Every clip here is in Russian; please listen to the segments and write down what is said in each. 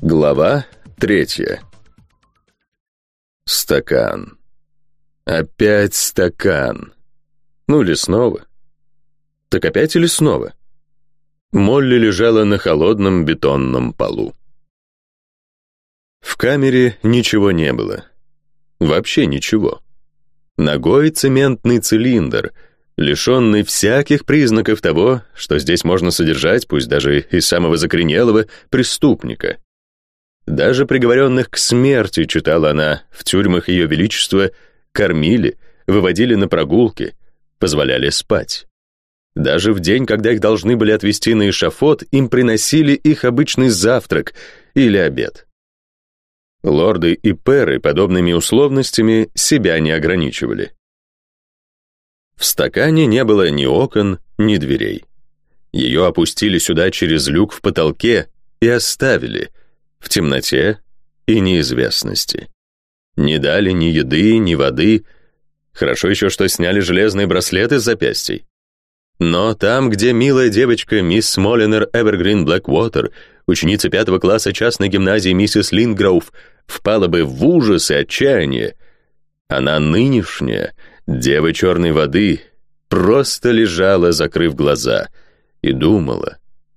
Глава 3. Стакан. Опять стакан. Ну, лесного. Так опять и лесного. Молли лежала на холодном бетонном полу. В камере ничего не было. Вообще ничего. Ногой цементный цилиндр, лишенный всяких признаков того, что здесь можно содержать, пусть даже и самого закоренелого, преступника. Даже приговоренных к смерти, читала она, в тюрьмах Ее Величества кормили, выводили на прогулки, позволяли спать. Даже в день, когда их должны были отвезти на эшафот, им приносили их обычный завтрак или обед. Лорды и пэры подобными условностями себя не ограничивали. В стакане не было ни окон, ни дверей. Ее опустили сюда через люк в потолке и оставили в темноте и неизвестности. Не дали ни еды, ни воды. Хорошо еще, что сняли железные браслеты с запястий. Но там, где милая девочка мисс Молинер Эвергрин Блэквотер, ученица 5 класса частной гимназии миссис Линдгроув, впала бы в ужас и отчаяние, она нынешняя, дева черной воды, просто лежала, закрыв глаза, и думала,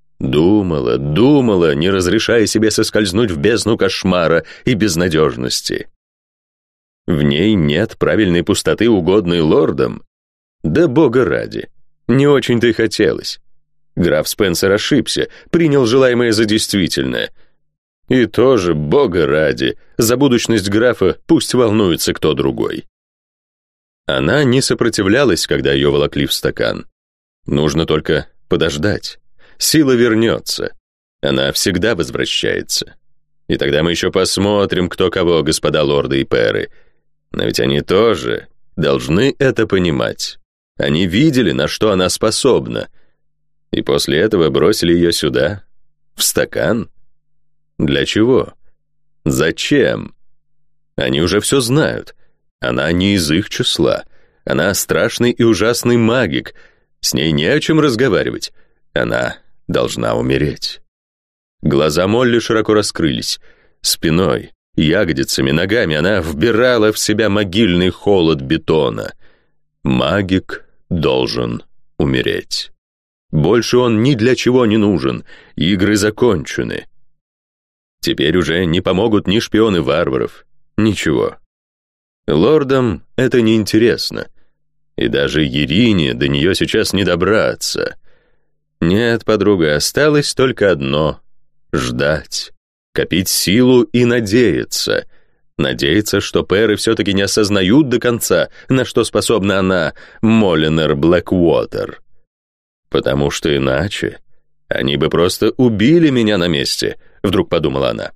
не разрешая себе соскользнуть в бездну кошмара и безнадежности. В ней нет правильной пустоты, угодной лордам. Да бога ради, не очень-то и хотелось. Граф Спенсер ошибся, принял желаемое за действительное. И тоже, бога ради, за будущность графа пусть волнуется кто другой. Она не сопротивлялась, когда ее волокли в стакан. Нужно только подождать. Сила вернется. Она всегда возвращается. И тогда мы еще посмотрим, кто кого, господа лорды и пэры. Но ведь они тоже должны это понимать. Они видели, на что она способна. И после этого бросили ее сюда, в стакан. Для чего? Зачем? Они уже все знают. Она не из их числа. Она страшный и ужасный магик. С ней не о чем разговаривать. Она должна умереть. Глаза Молли широко раскрылись. Спиной, ягодицами, ногами она вбирала в себя могильный холод бетона. Магик должен умереть. Больше он ни для чего не нужен. Игры закончены. Теперь уже не помогут ни шпионы варваров. Ничего. Лордам это неинтересно. И даже Ирине до нее сейчас не добраться. Нет, подруга, осталось только одно — ждать, копить силу и надеяться. Надеяться, что пэры все-таки не осознают до конца, на что способна она, Молинер Блэквотер. Потому что иначе они бы просто убили меня на месте, вдруг подумала она.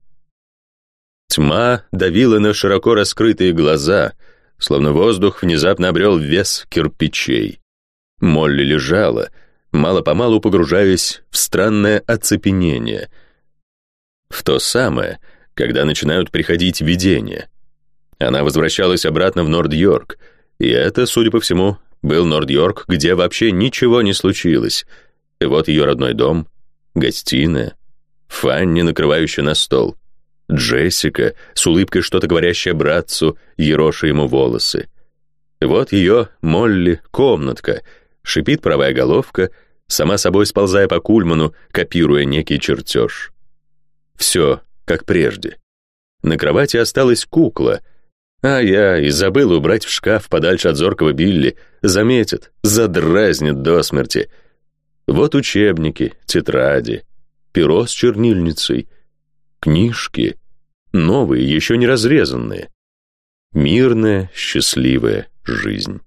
Тьма давила на широко раскрытые глаза, словно воздух внезапно обрел вес кирпичей. Молли лежала, мало-помалу погружаясь в странное оцепенение. В то самое, когда начинают приходить видения. Она возвращалась обратно в Норд-Йорк, и это, судя по всему, был Норд-Йорк, где вообще ничего не случилось. И вот ее родной дом, гостиная, Фанни, накрывающая на стол, Джессика, с улыбкой что-то говорящая братцу, ероша ему волосы. Вот ее, Молли, комнатка, шипит правая головка, сама собой сползая по кульману, копируя некий чертеж. Все, как прежде. На кровати осталась кукла, а я и забыл убрать в шкаф подальше от зоркого Билли, заметит, задразнит до смерти. Вот учебники, тетради, перо с чернильницей, книжки, новые, еще не разрезанные. Мирная, счастливая жизнь.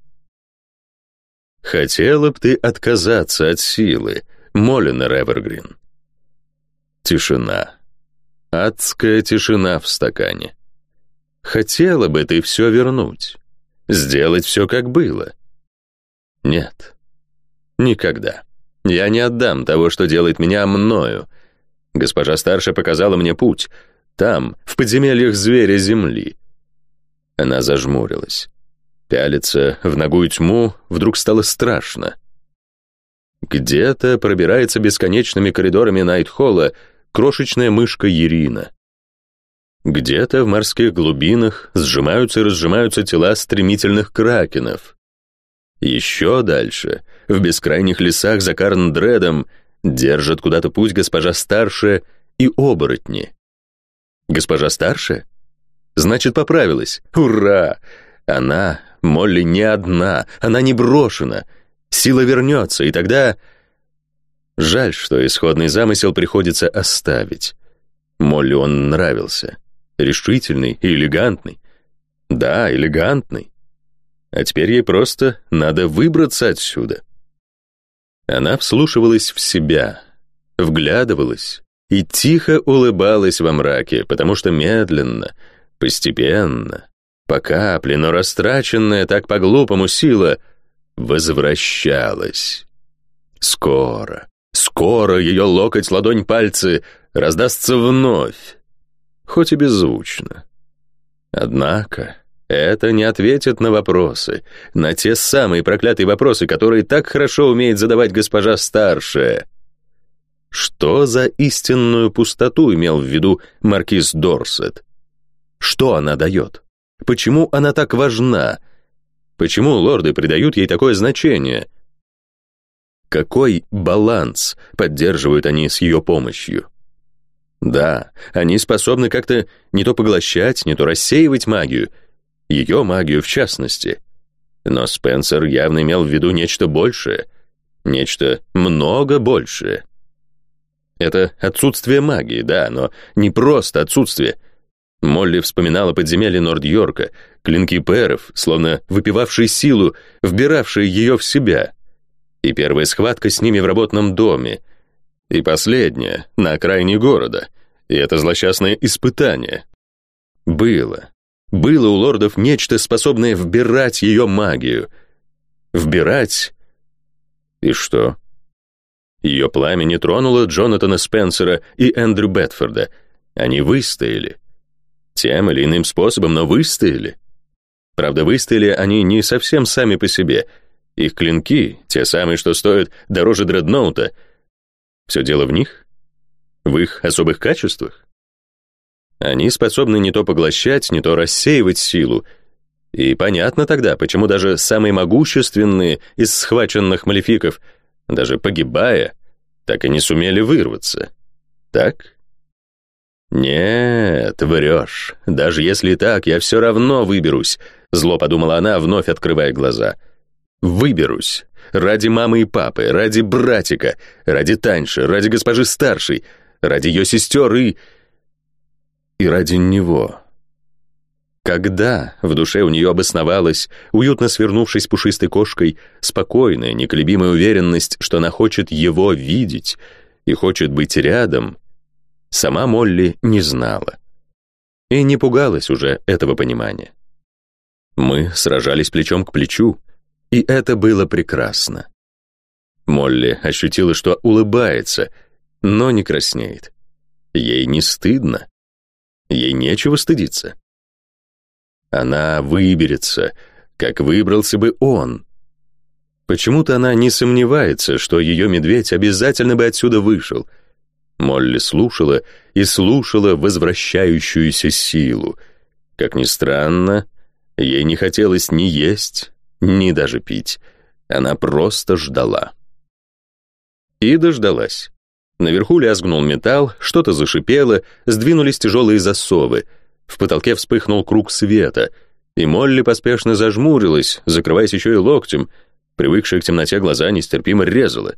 Хотела б ты отказаться от силы, Молинер Эвергрин. Тишина. Адская тишина в стакане. Хотела бы ты все вернуть, сделать все, как было. Нет, никогда. Я не отдам того, что делает меня мною. Госпожа старшая показала мне путь. Там, в подземельях зверя земли. Она зажмурилась. Пялиться в нагую тьму вдруг стало страшно. Где-то пробирается бесконечными коридорами Найтхолла крошечная мышка Ирина. Где-то в морских глубинах сжимаются и разжимаются тела стремительных кракенов. Еще дальше, в бескрайних лесах за Карн-Дредом, держат куда-то путь госпожа Старшая и оборотни. Госпожа Старшая? Значит, поправилась. Ура! Она, Молли, не одна, она не брошена. Сила вернется, и тогда... Жаль, что исходный замысел приходится оставить. Молли он нравился. Решительный и элегантный. Да, элегантный. А теперь ей просто надо выбраться отсюда. Она вслушивалась в себя, вглядывалась и тихо улыбалась во мраке, потому что медленно, постепенно, по капле, но растраченная так по-глупому сила возвращалась. Скоро ее локоть, ладонь, пальцы раздастся вновь, хоть и беззвучно. Однако это не ответит на вопросы, на те самые проклятые вопросы, которые так хорошо умеет задавать госпожа Старшая. Что за истинную пустоту имел в виду маркиз Дорсет? Что она дает? Почему она так важна? Почему лорды придают ей такое значение? Какой баланс поддерживают они с ее помощью? Да, они способны как-то не то поглощать, не то рассеивать магию, ее магию в частности. Но Спенсер явно имел в виду нечто большее, нечто много большее. Это отсутствие магии, да, но не просто отсутствие. Молли вспоминала подземелье Норд-Йорка, клинки пэров, словно выпивавшие силу, вбиравшие ее в себя. И первая схватка с ними в работном доме. И последняя, на окраине города. И это злосчастное испытание. Было у лордов нечто, способное вбирать ее магию. Вбирать? И что? Ее пламя не тронуло Джонатана Спенсера и Эндрю Бетфорда. Они выстояли. Тем или иным способом, но выстояли. Правда, выстояли они не совсем сами по себе. Их клинки, те самые, что стоят дороже дредноута, все дело в них? В их особых качествах? Они способны не то поглощать, не то рассеивать силу. И понятно тогда, почему даже самые могущественные из схваченных малефиков, даже погибая, так и не сумели вырваться. Так? Нет, врешь. Даже если так, я все равно выберусь, зло подумала она, вновь открывая глаза. Выберусь. Ради мамы и папы, ради братика, ради Таньши, ради госпожи Старшей, ради ее сестер и ради него. Когда в душе у нее обосновалась, уютно свернувшись пушистой кошкой, спокойная, неколебимая уверенность, что она хочет его видеть и хочет быть рядом, сама Молли не знала. И не пугалась уже этого понимания. Мы сражались плечом к плечу, и это было прекрасно. Молли ощутила, что улыбается, но не краснеет. Ей не стыдно. Ей нечего стыдиться. Она выберется, как выбрался бы он. Почему-то она не сомневается, что ее медведь обязательно бы отсюда вышел. Молли слушала и слушала возвращающуюся силу. Как ни странно, ей не хотелось ни есть, ни даже пить. Она просто ждала. И дождалась. Наверху лязгнул металл, что-то зашипело, сдвинулись тяжелые засовы. В потолке вспыхнул круг света, и Молли поспешно зажмурилась, закрываясь еще и локтем. Привыкшие к темноте глаза нестерпимо резала.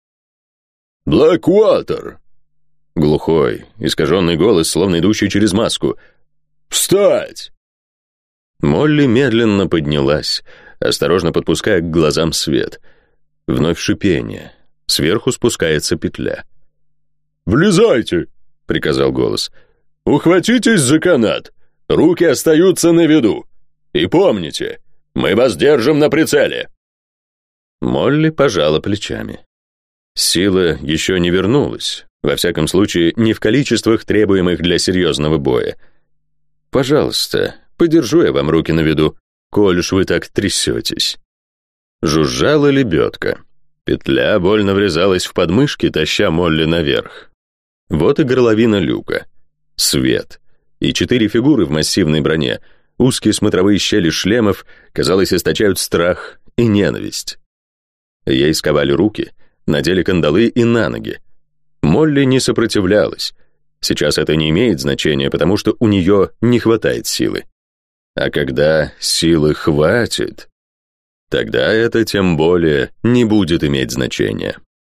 «Блэквотер!» Глухой, искаженный голос, словно идущий через маску. «Встать!» Молли медленно поднялась, осторожно подпуская к глазам свет. Вновь шипение. Сверху спускается петля. «Влезайте!» — приказал голос. «Ухватитесь за канат. Руки остаются на виду. И помните, мы вас держим на прицеле». Молли пожала плечами. Сила еще не вернулась. Во всяком случае, не в количествах, требуемых для серьезного боя. «Пожалуйста, подержу я вам руки на виду, коль уж вы так трясетесь». Жужжала лебедка. Петля больно врезалась в подмышки, таща Молли наверх. Вот и горловина люка. Свет. и 4 фигуры в массивной броне, узкие смотровые щели шлемов, казалось, источают страх и ненависть. Ей сковали руки, надели кандалы и на ноги. Молли не сопротивлялась. Сейчас это не имеет значения, потому что у нее не хватает силы. А когда силы хватит, тогда это тем более не будет иметь значения.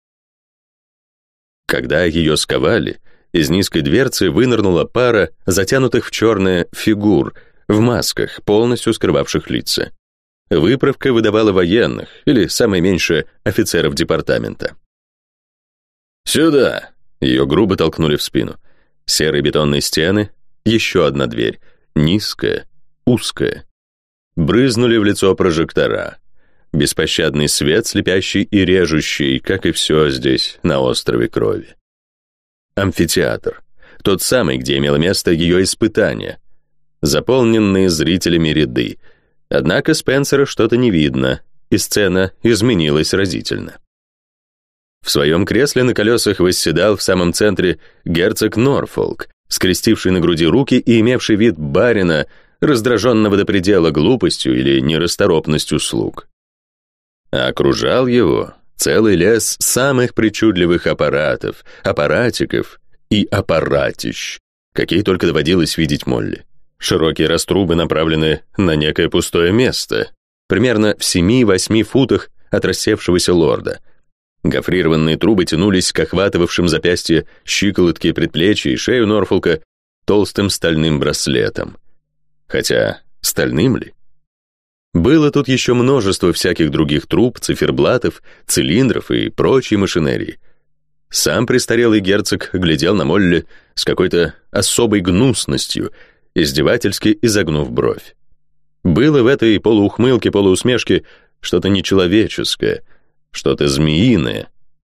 Когда ее сковали, из низкой дверцы вынырнула пара затянутых в черное фигур в масках, полностью скрывавших лица. Выправка выдавала военных, или, самое меньшее, офицеров департамента. «Сюда!» — ее грубо толкнули в спину. Серые бетонные стены, еще одна дверь, низкая, узкая. Брызнули в лицо прожектора. Беспощадный свет, слепящий и режущий, как и все здесь, на острове Крови. Амфитеатр. Тот самый, где имело место ее испытание. Заполненные зрителями ряды. Однако Спенсера что-то не видно, и сцена изменилась разительно. В своем кресле на колесах восседал в самом центре герцог Норфолк, скрестивший на груди руки и имевший вид барина, раздраженного до предела глупостью или нерасторопностью слуг. А окружал его целый лес самых причудливых аппаратов, аппаратиков и аппаратищ, какие только доводилось видеть Молли. Широкие раструбы направлены на некое пустое место, примерно в 7-8 футах от рассевшегося лорда. Гофрированные трубы тянулись к охватывавшим запястья, щиколотки, предплечья и шею Норфолка толстым стальным браслетом. Хотя, стальным ли? Было тут еще множество всяких других труб, циферблатов, цилиндров и прочей машинерии. Сам престарелый герцог глядел на Молли с какой-то особой гнусностью, издевательски изогнув бровь. Было в этой полуухмылке, полуусмешке что-то нечеловеческое, что-то змеиное.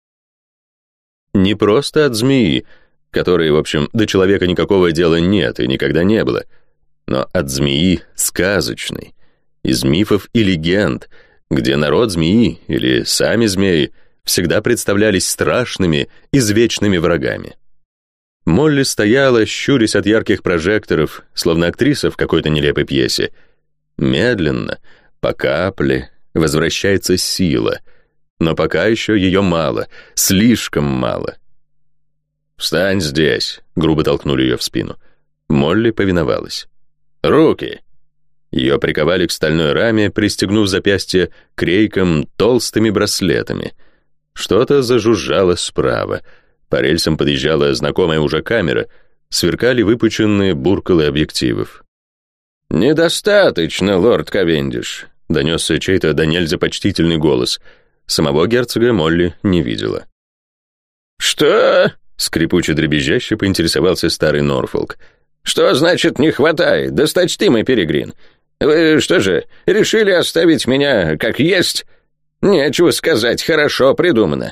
Не просто от змеи, которой, в общем, до человека никакого дела нет и никогда не было, но от змеи сказочной, из мифов и легенд, где народ змеи или сами змеи всегда представлялись страшными, извечными врагами. Молли стояла, щурясь от ярких прожекторов, словно актриса в какой-то нелепой пьесе. Медленно, по капле, возвращается сила, но пока еще ее мало, слишком мало. «Встань здесь», — грубо толкнули ее в спину. Молли повиновалась. «Руки!» Ее приковали к стальной раме, пристегнув запястье к рейкам толстыми браслетами. Что-то зажужжало справа. По рельсам подъезжала знакомая уже камера, сверкали выпученные буркалы объективов. «Недостаточно, лорд Кавендиш», — донесся чей-то до нельзя почтительный голос. Самого герцога Молли не видела. «Что?» — скрипуче дребезжаще поинтересовался старый Норфолк. «Что значит не хватает, досточтимый Перегрин? Вы что же, решили оставить меня как есть? Нечего сказать, хорошо придумано».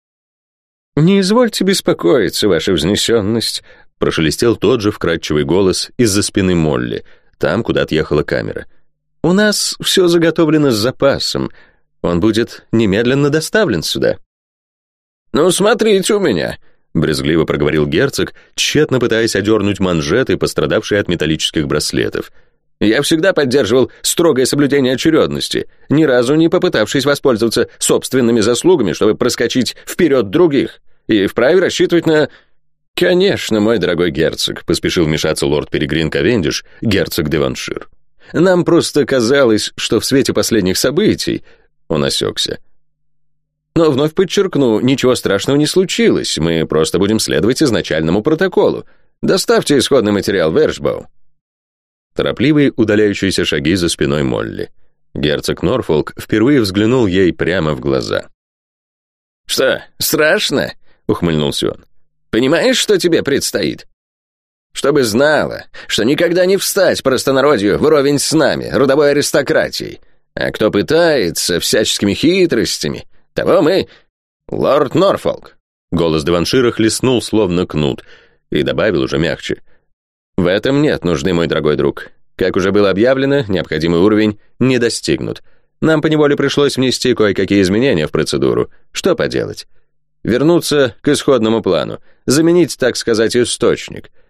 «Не извольте беспокоиться, ваша взнесенность», — прошелестел тот же вкрадчивый голос из-за спины Молли, там, куда отъехала камера. «У нас все заготовлено с запасом. Он будет немедленно доставлен сюда». «Ну, смотрите у меня», — брезгливо проговорил герцог, тщетно пытаясь одернуть манжеты, пострадавшие от металлических браслетов. «Я всегда поддерживал строгое соблюдение очередности, ни разу не попытавшись воспользоваться собственными заслугами, чтобы проскочить вперед других, и вправе рассчитывать на...» «Конечно, мой дорогой герцог», — поспешил вмешаться лорд Перегрин Кавендиш, герцог Деваншир. «Нам просто казалось, что в свете последних событий...» Он осекся. «Но вновь подчеркну, ничего страшного не случилось, мы просто будем следовать изначальному протоколу. Доставьте исходный материал в Эршбоу». Торопливые удаляющиеся шаги за спиной Молли. Герцог Норфолк впервые взглянул ей прямо в глаза. «Что, страшно?» — ухмыльнулся он. «Понимаешь, что тебе предстоит? Чтобы знала, что никогда не встать простонародью вровень с нами, родовой аристократией. А кто пытается всяческими хитростями, того мы... Лорд Норфолк». Голос Деваншира хлестнул словно кнут и добавил уже мягче. «В этом нет нужды, мой дорогой друг. Как уже было объявлено, необходимый уровень не достигнут. Нам поневоле пришлось внести кое-какие изменения в процедуру. Что поделать? Вернуться к исходному плану, заменить, так сказать, источник.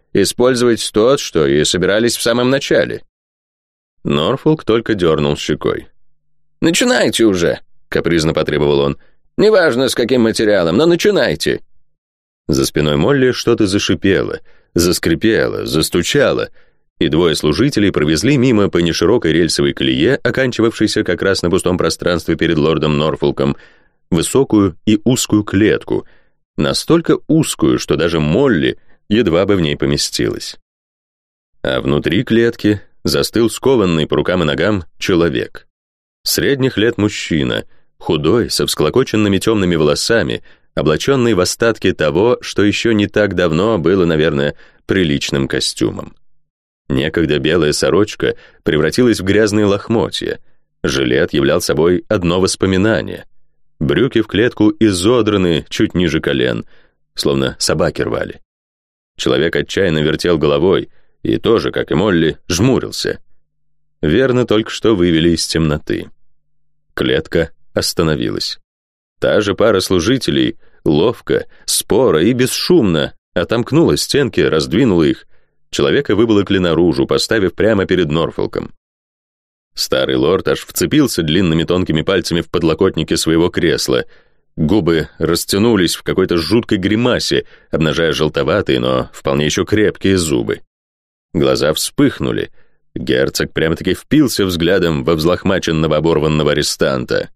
Использовать тот, что и собирались в самом начале». Норфолк только дернул щекой. «Начинайте уже», — капризно потребовал он. «Неважно, с каким материалом, но начинайте». За спиной Молли что-то зашипело, заскрипело, застучало, и двое служителей провезли мимо по неширокой рельсовой колее, оканчивавшейся как раз на пустом пространстве перед лордом Норфолком, высокую и узкую клетку, настолько узкую, что даже Молли едва бы в ней поместилась. А внутри клетки застыл скованный по рукам и ногам человек. Средних лет мужчина, худой, со всклокоченными темными волосами, облаченный в остатки того, что еще не так давно было, наверное, приличным костюмом. Некогда белая сорочка превратилась в грязные лохмотья, жилет являл собой одно воспоминание. Брюки в клетку изодраны чуть ниже колен, словно собаки рвали. Человек отчаянно вертел головой и тоже, как и Молли, жмурился. Верно, только что вывели из темноты. Клетка остановилась. Та же пара служителей ловко, споро и бесшумно отомкнула стенки, раздвинула их. Человека выволокли наружу, поставив прямо перед Норфолком. Старый лорд аж вцепился длинными тонкими пальцами в подлокотники своего кресла. Губы растянулись в какой-то жуткой гримасе, обнажая желтоватые, но вполне еще крепкие зубы. Глаза вспыхнули. Герцог прямо-таки впился взглядом во взлохмаченного оборванного арестанта.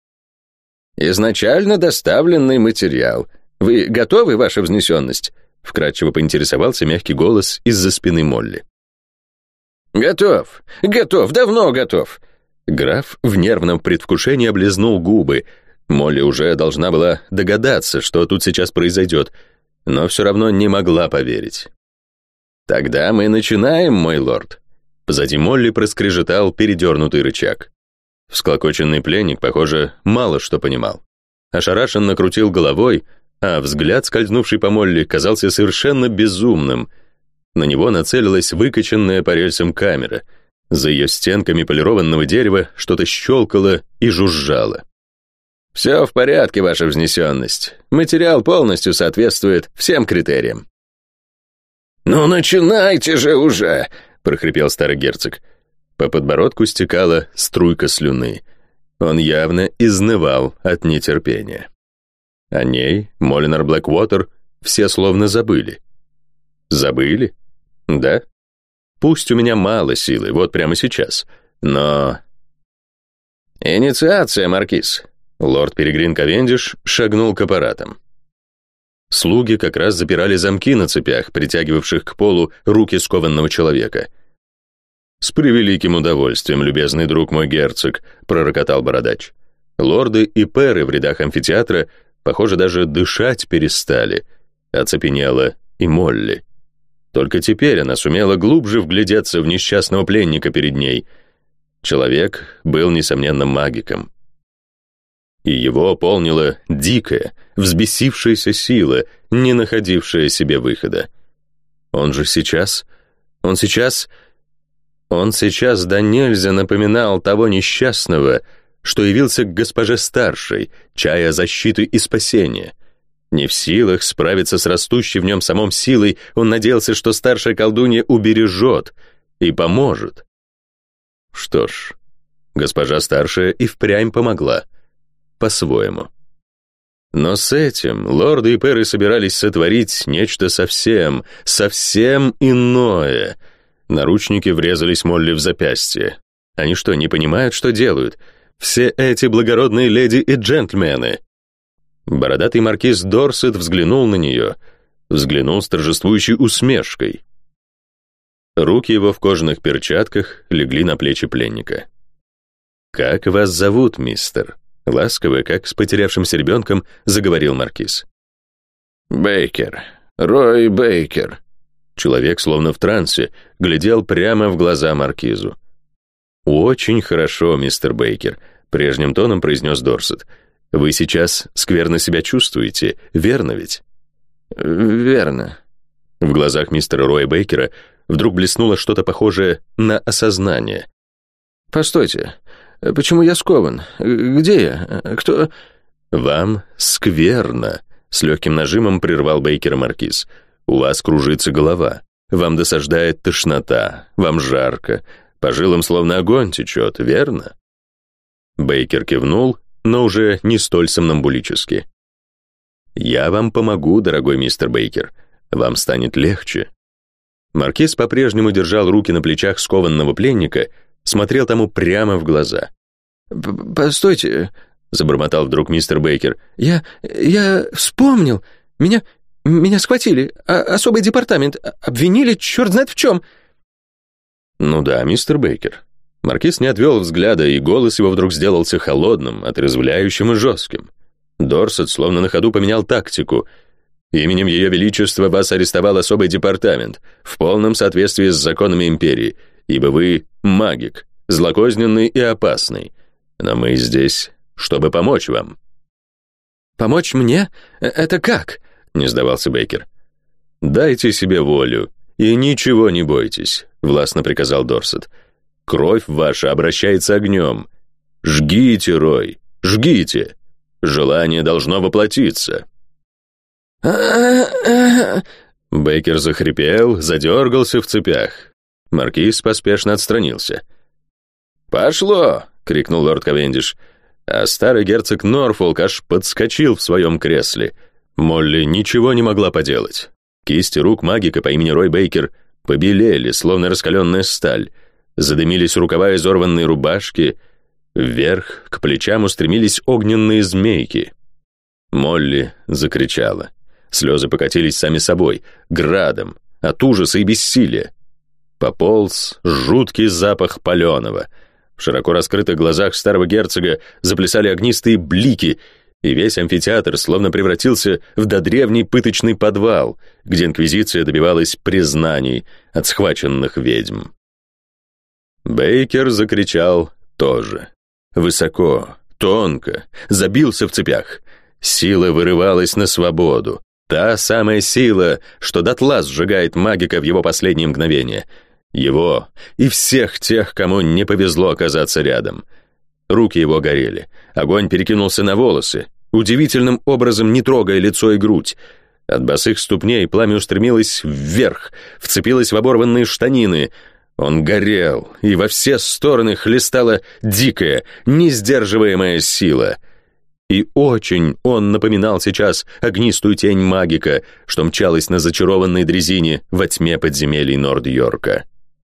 «Изначально доставленный материал. Вы готовы, ваша взнесенность?» — вкратчиво поинтересовался мягкий голос из-за спины Молли. «Готов, давно готов». Граф в нервном предвкушении облизнул губы. Молли уже должна была догадаться, что тут сейчас произойдет, но все равно не могла поверить. «Тогда мы начинаем, мой лорд». Позади Молли проскрежетал передернутый рычаг. Всклокоченный пленник, похоже, мало что понимал. Ошарашенно крутил головой, а взгляд, скользнувший по Молли, казался совершенно безумным. На него нацелилась выкачанная по рельсам камера. За ее стенками полированного дерева что-то щелкало и жужжало. «Все в порядке, ваша взнесенность. Материал полностью соответствует всем критериям». «Ну, начинайте же уже!» — прохрипел старый герцог. По подбородку стекала струйка слюны. Он явно изнывал от нетерпения. О ней, Молинар Блэквотер, все словно забыли. Забыли? Да? Пусть у меня мало силы, вот прямо сейчас, но... «Инициация, маркиз!» Лорд Перегрин Ковендиш шагнул к аппаратам. Слуги как раз запирали замки на цепях, притягивавших к полу руки скованного человека. «С превеликим удовольствием, любезный друг мой герцог», — пророкотал бородач. Лорды и пэры в рядах амфитеатра, похоже, даже дышать перестали. Оцепенела и Молли. Только теперь она сумела глубже вглядеться в несчастного пленника перед ней. Человек был, несомненно, магиком. И его полнила дикая, взбесившаяся сила, не находившая себе выхода. Он сейчас да нельзя напоминал того несчастного, что явился к госпоже старшей, чая защиты и спасения. Не в силах справиться с растущей в нем самом силой, он надеялся, что старшая колдунья убережет и поможет. Что ж, госпожа старшая и впрямь помогла. По-своему. Но с этим лорды и пэры собирались сотворить нечто совсем иное. Наручники врезались Молли в запястье. Они что, не понимают, что делают? Все эти благородные леди и джентльмены. Бородатый маркиз Дорсет взглянул на нее, взглянул с торжествующей усмешкой. Руки его в кожаных перчатках легли на плечи пленника. «Как вас зовут, мистер?» Ласково, как с потерявшимся ребенком, заговорил маркиз. «Бейкер. Рой Бейкер». Человек, словно в трансе, глядел прямо в глаза маркизу. «Очень хорошо, мистер Бейкер», — прежним тоном произнес Дорсет. «Вы сейчас скверно себя чувствуете, верно ведь?» «Верно». В глазах мистера Роя Бейкера вдруг блеснуло что-то похожее на осознание. «Постойте, почему я скован? Где я? Кто...» «Вам скверно», — с легким нажимом прервал Бейкера маркиз. «У вас кружится голова. Вам досаждает тошнота, вам жарко, по жилам словно огонь течет, верно?» Бейкер кивнул, но уже не столь сомнамбулически. «Я вам помогу, дорогой мистер Бейкер. Вам станет легче». Маркиз по-прежнему держал руки на плечах скованного пленника, смотрел тому прямо в глаза. «Постойте», — забормотал вдруг мистер Бейкер. «Я вспомнил. Меня схватили. Особый департамент. Обвинили черт знает в чем». «Ну да, мистер Бейкер». Маркиз не отвел взгляда, и голос его вдруг сделался холодным, отрезвляющим и жестким. Дорсет словно на ходу поменял тактику. «Именем Ее Величества вас арестовал особый департамент в полном соответствии с законами империи, ибо вы магик, злокозненный и опасный. Но мы здесь, чтобы помочь вам». «Помочь мне? Это как?» — не сдавался Бейкер. «Дайте себе волю и ничего не бойтесь», — властно приказал Дорсет. «Кровь ваша обращается огнем. Жгите, Рой, жгите. Желание должно воплотиться». Бейкер захрипел, задергался в цепях. Маркиз поспешно отстранился. «Пошло!» — крикнул лорд Кавендиш, а старый герцог Норфолк аж подскочил в своем кресле. Молли ничего не могла поделать. Кисти рук магика по имени Рой Бейкер побелели, словно раскаленная сталь. Задымились рукава изорванной рубашки. Вверх к плечам устремились огненные змейки. Молли закричала. Слезы покатились сами собой, градом, от ужаса и бессилия. Пополз жуткий запах паленого. В широко раскрытых глазах старого герцога заплясали огнистые блики, и весь амфитеатр словно превратился в додревний пыточный подвал, где инквизиция добивалась признаний от схваченных ведьм. Бейкер закричал тоже. Высоко, тонко, забился в цепях. Сила вырывалась на свободу. Та самая сила, что дотла сжигает магика в его последние мгновения. Его и всех тех, кому не повезло оказаться рядом. Руки его горели. Огонь перекинулся на волосы, удивительным образом не трогая лицо и грудь. От босых ступней пламя устремилось вверх, вцепилось в оборванные штанины. Он горел, и во все стороны хлестала дикая, несдерживаемая сила. И очень он напоминал сейчас огнистую тень магика, что мчалась на зачарованной дрезине во тьме подземелий Норд-Йорка.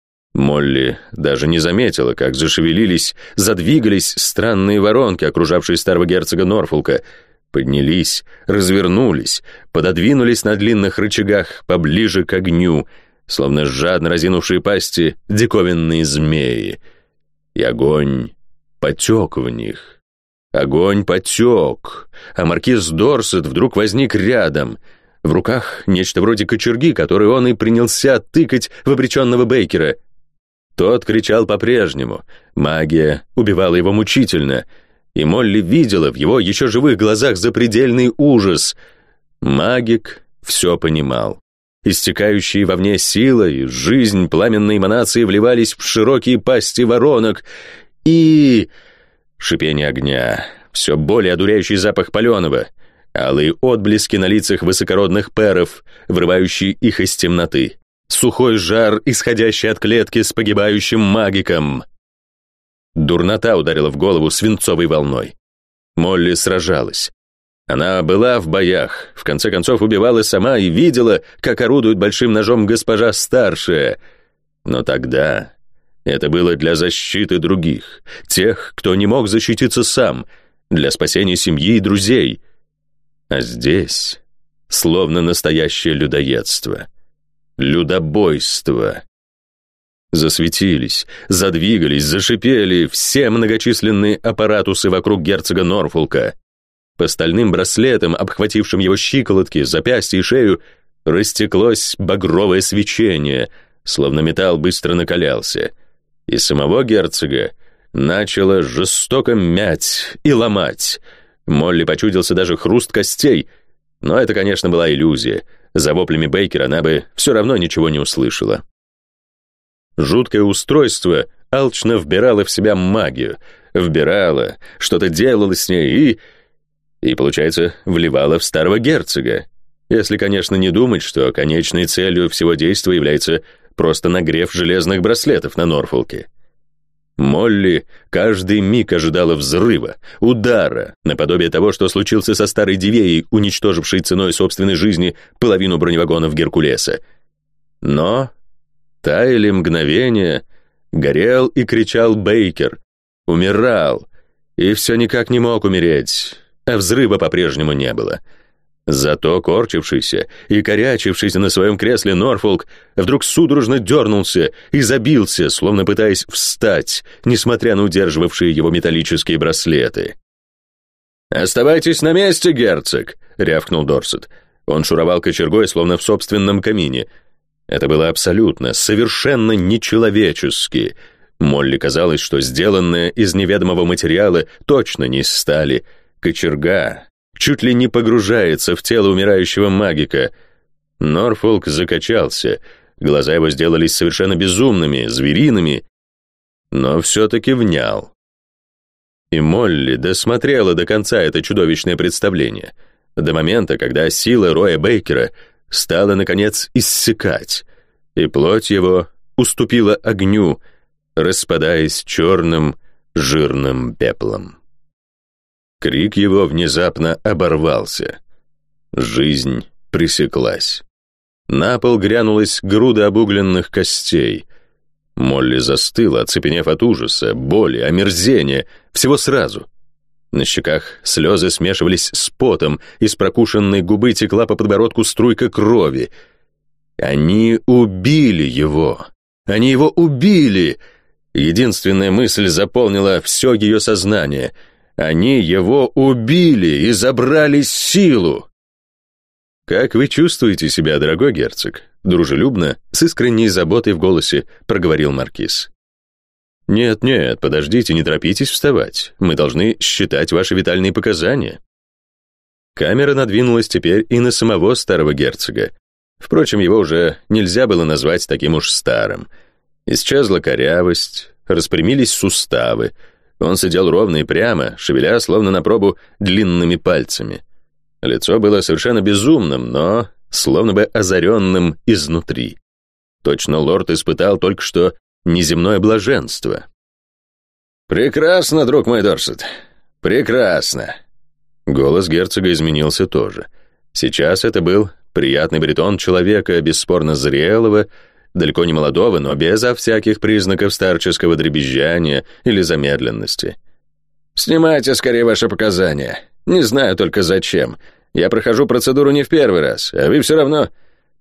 Молли даже не заметила, как зашевелились, задвигались странные воронки, окружавшие старого герцога Норфолка, поднялись, развернулись, пододвинулись на длинных рычагах поближе к огню, словно жадно разинувшие пасти диковинные змеи. И огонь потек в них. Огонь потек, а маркиз Дорсет вдруг возник рядом. В руках нечто вроде кочерги, которой он и принялся тыкать в обреченного Бейкера. Тот кричал по-прежнему. Магия убивала его мучительно, и Молли видела в его еще живых глазах запредельный ужас. Магик все понимал. Истекающие вовне сила и жизнь пламенной эманации вливались в широкие пасти воронок, и... Шипение огня, все более одуряющий запах паленого, алые отблески на лицах высокородных пэров, врывающие их из темноты, сухой жар, исходящий от клетки с погибающим магиком. Дурнота ударила в голову свинцовой волной. Молли сражалась. Она была в боях, в конце концов убивала сама и видела, как орудует большим ножом госпожа старшая. Но тогда... Это было для защиты других, тех, кто не мог защититься сам, для спасения семьи и друзей. А здесь словно настоящее людоедство, людобойство. Засветились, задвигались, зашипели все многочисленные аппаратусы вокруг герцога Норфолка. По стальным браслетам, обхватившим его щиколотки, запястья и шею, растеклось багровое свечение, словно металл быстро накалялся. И самого герцога начало жестоко мять и ломать. Молли почудился даже хруст костей, но это, конечно, была иллюзия. За воплями Бейкера она бы все равно ничего не услышала. Жуткое устройство алчно вбирало в себя магию, вбирало, что-то делало с ней и, получается, вливало в старого герцога. Если, конечно, не думать, что конечной целью всего действия является просто нагрев железных браслетов на Норфолке. Молли каждый миг ожидала взрыва, удара, наподобие того, что случился со старой Дивеей, уничтожившей ценой собственной жизни половину броневагонов Геркулеса. Но таяли мгновения, горел и кричал Бейкер, умирал, и все никак не мог умереть, а взрыва по-прежнему не было. Зато корчившийся и корячившийся на своем кресле Норфолк вдруг судорожно дернулся и забился, словно пытаясь встать, несмотря на удерживавшие его металлические браслеты. «Оставайтесь на месте, герцог!» — рявкнул Дорсет. Он шуровал кочергой, словно в собственном камине. Это было абсолютно, совершенно нечеловечески. Молли казалось, что сделанное из неведомого материала точно не из стали. Кочерга чуть ли не погружается в тело умирающего магика. Норфолк закачался, глаза его сделались совершенно безумными, звериными, но все-таки внял. И Молли досмотрела до конца это чудовищное представление, до момента, когда сила Роя Бейкера стала, наконец, иссякать, и плоть его уступила огню, распадаясь черным жирным пеплом. Крик его внезапно оборвался. Жизнь пресеклась. На пол грянулась груда обугленных костей. Молли застыла, оцепенев от ужаса, боли, омерзения, всего сразу. На щеках слезы смешивались с потом, из прокушенной губы текла по подбородку струйка крови. Они убили его! Они его убили! Единственная мысль заполнила все ее сознание — они его убили и забрали силу. «Как вы чувствуете себя, дорогой герцог?» Дружелюбно, с искренней заботой в голосе проговорил маркиз. «Нет, подождите, не торопитесь вставать. Мы должны считать ваши витальные показания». Камера надвинулась теперь и на самого старого герцога. Впрочем, его уже нельзя было назвать таким уж старым. Исчезла корявость, распрямились суставы. Он сидел ровно и прямо, шевеля, словно на пробу, длинными пальцами. Лицо было совершенно безумным, но словно бы озаренным изнутри. Точно лорд испытал только что неземное блаженство. «Прекрасно, друг мой Дорсет, прекрасно!» Голос герцога изменился тоже. Сейчас это был приятный баритон человека, бесспорно зрелого, далеко не молодого, но безо всяких признаков старческого дребезжания или замедленности. «Снимайте скорее ваши показания. Не знаю только зачем. Я прохожу процедуру не в первый раз, а вы все равно...»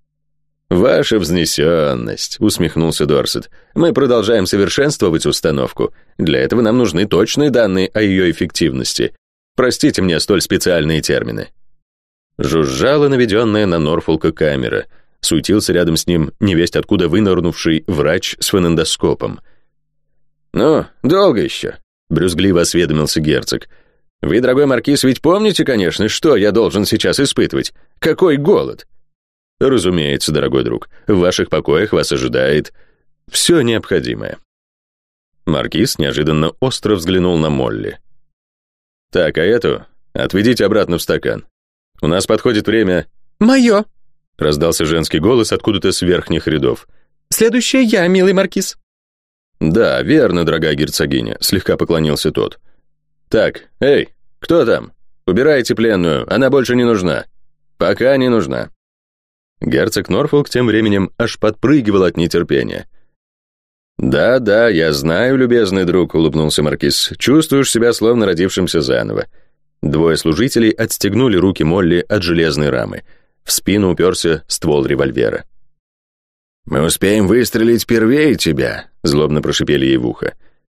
«Ваша взнесенность», — усмехнулся Дорсет. «Мы продолжаем совершенствовать установку. Для этого нам нужны точные данные о ее эффективности. Простите мне столь специальные термины». Жужжала наведенная на Норфолка камера. Суетился рядом с ним невесть откуда вынырнувший врач с фонендоскопом. «Ну, долго еще», — брюзгливо осведомился герцог. «Вы, дорогой маркиз, ведь помните, конечно, что я должен сейчас испытывать? Какой голод?» «Разумеется, дорогой друг, в ваших покоях вас ожидает все необходимое». Маркиз неожиданно остро взглянул на Молли. «Так, а эту отведите обратно в стакан. У нас подходит время...» «Мое!» — раздался женский голос откуда-то с верхних рядов. «Следующая я, милый маркиз». «Да, верно, дорогая герцогиня», — слегка поклонился тот. «Так, эй, кто там? Убирайте пленную, она больше не нужна. Пока не нужна». Герцог Норфолк тем временем аж подпрыгивал от нетерпения. «Да, я знаю, любезный друг», — улыбнулся маркиз. «Чувствуешь себя словно родившимся заново». Двое служителей отстегнули руки Молли от железной рамы. В спину уперся ствол револьвера. «Мы успеем выстрелить первее тебя», — злобно прошипели ей в ухо.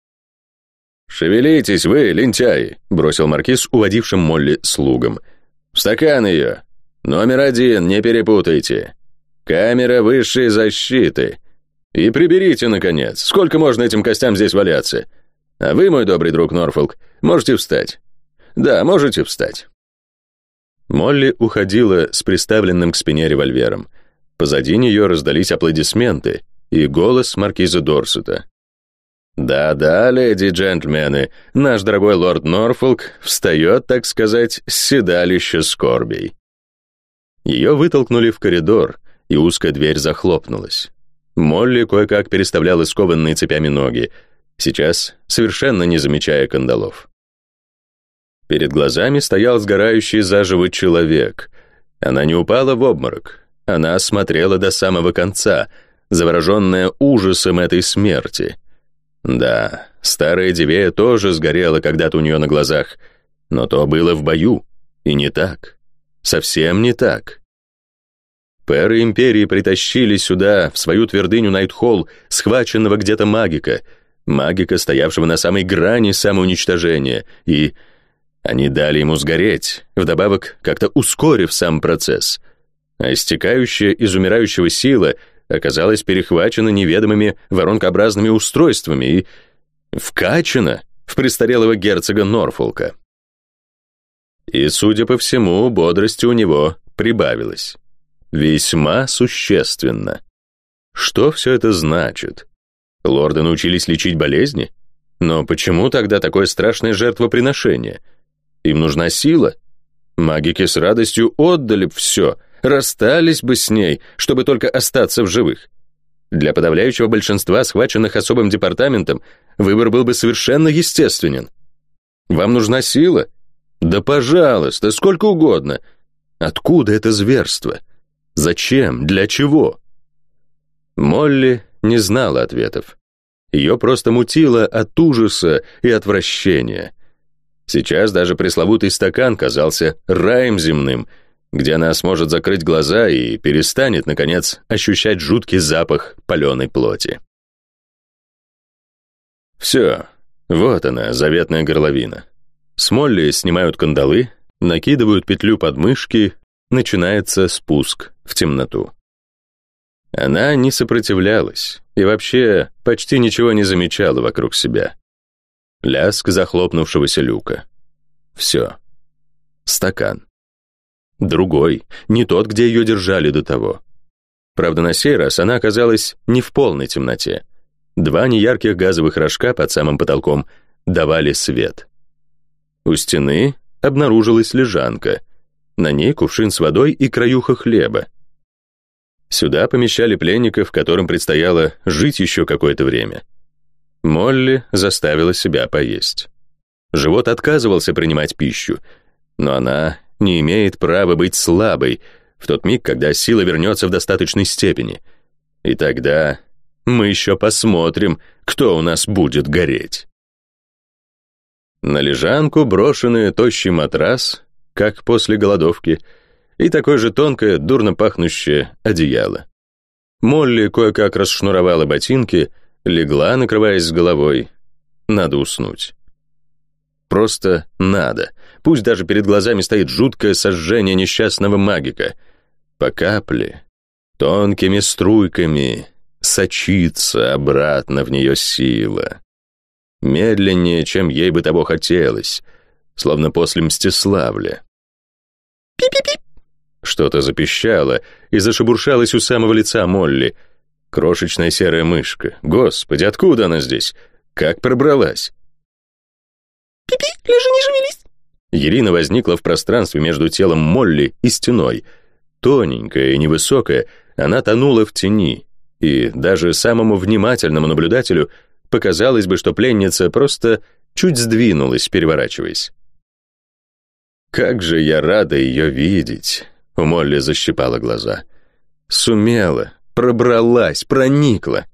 «Шевелитесь вы, лентяи», — бросил маркиз уводившим Молли слугам. «В стакан ее. Номер 1, не перепутайте. Камера высшей защиты. И приберите, наконец. Сколько можно этим костям здесь валяться? А вы, мой добрый друг Норфолк, можете встать. Да, можете встать». Молли уходила с приставленным к спине револьвером. Позади нее раздались аплодисменты и голос маркиза Дорсета. «Да, леди и джентльмены, наш дорогой лорд Норфолк встает, так сказать, с седалища скорбей». Ее вытолкнули в коридор, и узкая дверь захлопнулась. Молли кое-как переставляла скованные цепями ноги, сейчас совершенно не замечая кандалов. Перед глазами стоял сгорающий заживо человек. Она не упала в обморок. Она смотрела до самого конца, завороженная ужасом этой смерти. Да, старая Дивея тоже сгорела когда-то у нее на глазах, но то было в бою, и не так. Совсем не так. Пэры Империи притащили сюда, в свою твердыню Найтхолл, схваченного где-то магика, стоявшего на самой грани самоуничтожения, и они дали ему сгореть, вдобавок как-то ускорив сам процесс. А истекающая из умирающего сила оказалась перехвачена неведомыми воронкообразными устройствами и вкачана в престарелого герцога Норфолка. И, судя по всему, бодрости у него прибавилось. Весьма существенно. Что все это значит? Лорды научились лечить болезни? Но почему тогда такое страшное жертвоприношение? Им нужна сила? Магики с радостью отдали б все, расстались бы с ней, чтобы только остаться в живых. Для подавляющего большинства схваченных особым департаментом выбор был бы совершенно естественен. Вам нужна сила? Да пожалуйста, сколько угодно. Откуда это зверство? Зачем? Для чего? Молли не знала ответов. Ее просто мутило от ужаса и отвращения. Сейчас даже пресловутый стакан казался раем земным, где она сможет закрыть глаза и перестанет, наконец, ощущать жуткий запах паленой плоти. Все, вот она, заветная горловина. С Молли снимают кандалы, накидывают петлю под мышки, начинается спуск в темноту. Она не сопротивлялась и вообще почти ничего не замечала вокруг себя. Лязг захлопнувшегося люка. Все. Стакан. Другой, не тот, где ее держали до того. Правда, на сей раз она оказалась не в полной темноте. Два неярких газовых рожка под самым потолком давали свет. У стены обнаружилась лежанка. На ней кувшин с водой и краюха хлеба. Сюда помещали пленников, которым предстояло жить еще какое-то время. Молли заставила себя поесть. Живот отказывался принимать пищу, но она не имеет права быть слабой в тот миг, когда сила вернется в достаточной степени. И тогда мы еще посмотрим, кто у нас будет гореть. На лежанку брошенный тощий матрас, как после голодовки, и такое же тонкое, дурно пахнущее одеяло. Молли кое-как расшнуровала ботинки, легла, накрываясь с головой. Надо уснуть. Просто надо. Пусть даже перед глазами стоит жуткое сожжение несчастного магика. По капле, тонкими струйками, сочится обратно в нее сила. Медленнее, чем ей бы того хотелось, словно после Мстиславля. «Пип-пип-пип!» Что-то запищало и зашебуршалось у самого лица Молли. Крошечная серая мышка. Господи, откуда она здесь? Как пробралась? «Пипи, лежи, не шевелись!» Ирина возникла в пространстве между телом Молли и стеной. Тоненькая и невысокая, она тонула в тени, и даже самому внимательному наблюдателю показалось бы, что пленница просто чуть сдвинулась, переворачиваясь. «Как же я рада ее видеть!» — у Молли защипала глаза. «Сумела, пробралась, проникла!»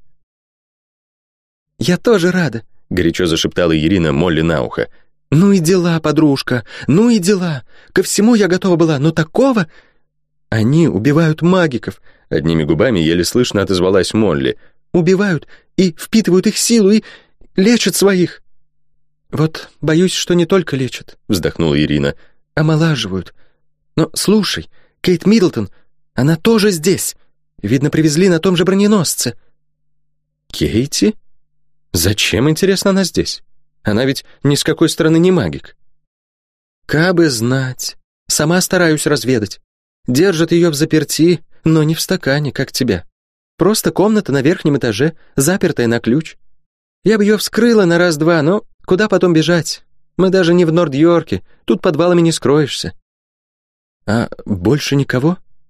«Я тоже рада!» — горячо зашептала Ирина Молли на ухо. «Ну и дела, подружка, ну и дела! Ко всему я готова была, но такого...» «Они убивают магиков!» — одними губами еле слышно отозвалась Молли. «Убивают и впитывают их силу, и лечат своих!» «Вот боюсь, что не только лечат», — вздохнула Ирина, — «омолаживают. Но слушай, Кейт Миддлтон, она тоже здесь. Видно, привезли на том же броненосце». «Кейти? Зачем, интересно, она здесь? Она ведь ни с какой стороны не магик». «Кабы знать. Сама стараюсь разведать. Держат ее взаперти, но не в стакане, как тебя. Просто комната на верхнем этаже, запертая на ключ. Я бы ее вскрыла на раз-два, но куда потом бежать? Мы даже не в Норд-Йорке, тут подвалами не скроешься». «А больше никого?»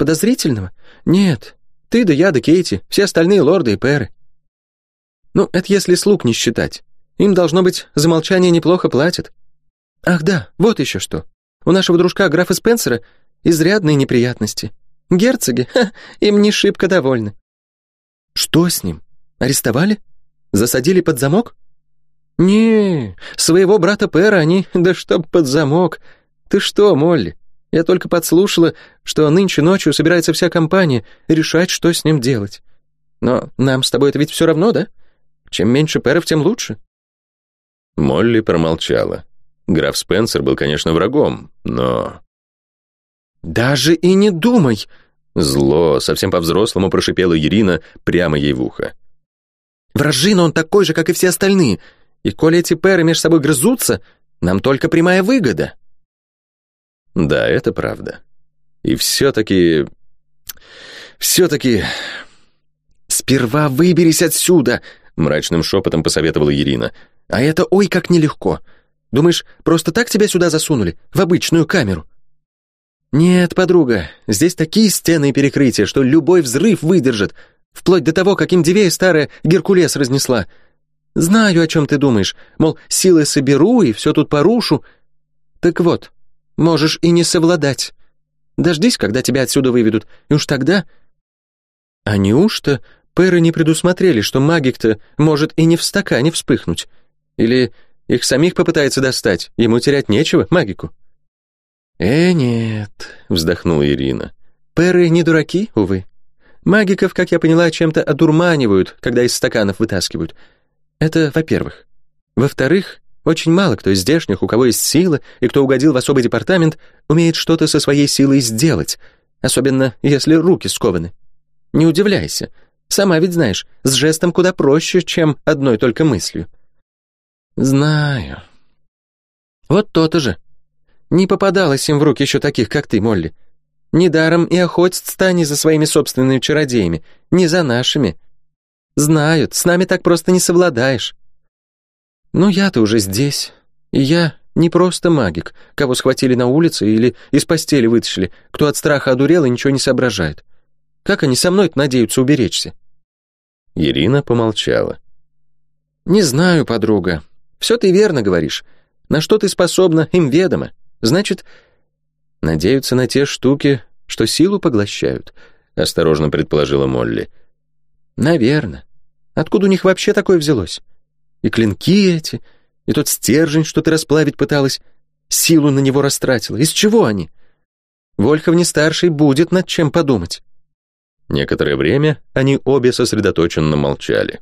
Подозрительного? Нет. Ты да я да Кейти, все остальные лорды и пэры. Ну, это если слуг не считать. Им, должно быть, за молчание неплохо платят. Ах да, вот еще что. У нашего дружка графа Спенсера изрядные неприятности. Герцоги, им не шибко довольны. Что с ним? Арестовали? Засадили под замок? Не, своего брата Пэра они, да чтоб под замок. Ты что, Молли? Я только подслушала, что нынче ночью собирается вся компания решать, что с ним делать. Но нам с тобой это ведь все равно, да? Чем меньше Пэров, тем лучше. Молли промолчала. Граф Спенсер был, конечно, врагом, но... «Даже и не думай!» Зло, совсем по-взрослому прошипела Ирина прямо ей в ухо. «Вражина он такой же, как и все остальные, и коли эти пэры между собой грызутся, нам только прямая выгода». Да, это правда. И все-таки... «Сперва выберись отсюда!» — мрачным шепотом посоветовала Ирина. «А это ой как нелегко. Думаешь, просто так тебя сюда засунули, в обычную камеру?» «Нет, подруга, здесь такие стены и перекрытия, что любой взрыв выдержит, вплоть до того, каким Дивея старая Геркулес разнесла. Знаю, о чем ты думаешь, мол, силы соберу и все тут порушу. Так вот, можешь и не совладать. Дождись, когда тебя отсюда выведут, и уж тогда...» А неужто пэры не предусмотрели, что магик-то может и не в стакане вспыхнуть? Или их самих попытается достать, ему терять нечего, магику? Нет», — вздохнула Ирина. «Пэры не дураки, увы. Магиков, как я поняла, чем-то одурманивают, когда из стаканов вытаскивают. Это во-первых. Во-вторых, очень мало кто из здешних, у кого есть сила, и кто угодил в особый департамент, умеет что-то со своей силой сделать, особенно если руки скованы. Не удивляйся. Сама ведь знаешь, с жестом куда проще, чем одной только мыслью». «Знаю». «Вот то-то же. Не попадалось им в руки еще таких, как ты, Молли. Недаром и охотятся они за своими собственными чародеями, не за нашими. Знают, с нами так просто не совладаешь. Ну, я-то уже здесь, и я не просто магик, кого схватили на улице или из постели вытащили, кто от страха одурел и ничего не соображает. Как они со мной-то надеются уберечься?» Ирина помолчала. «Не знаю, подруга. Все ты верно говоришь. На что ты способна, им ведомо. Значит, надеются на те штуки, что силу поглощают», — осторожно предположила Молли. «Наверно. Откуда у них вообще такое взялось? И клинки эти, и тот стержень, что ты расплавить пыталась, силу на него растратила. Из чего они? Вольховне-старшей будет над чем подумать». Некоторое время они обе сосредоточенно молчали.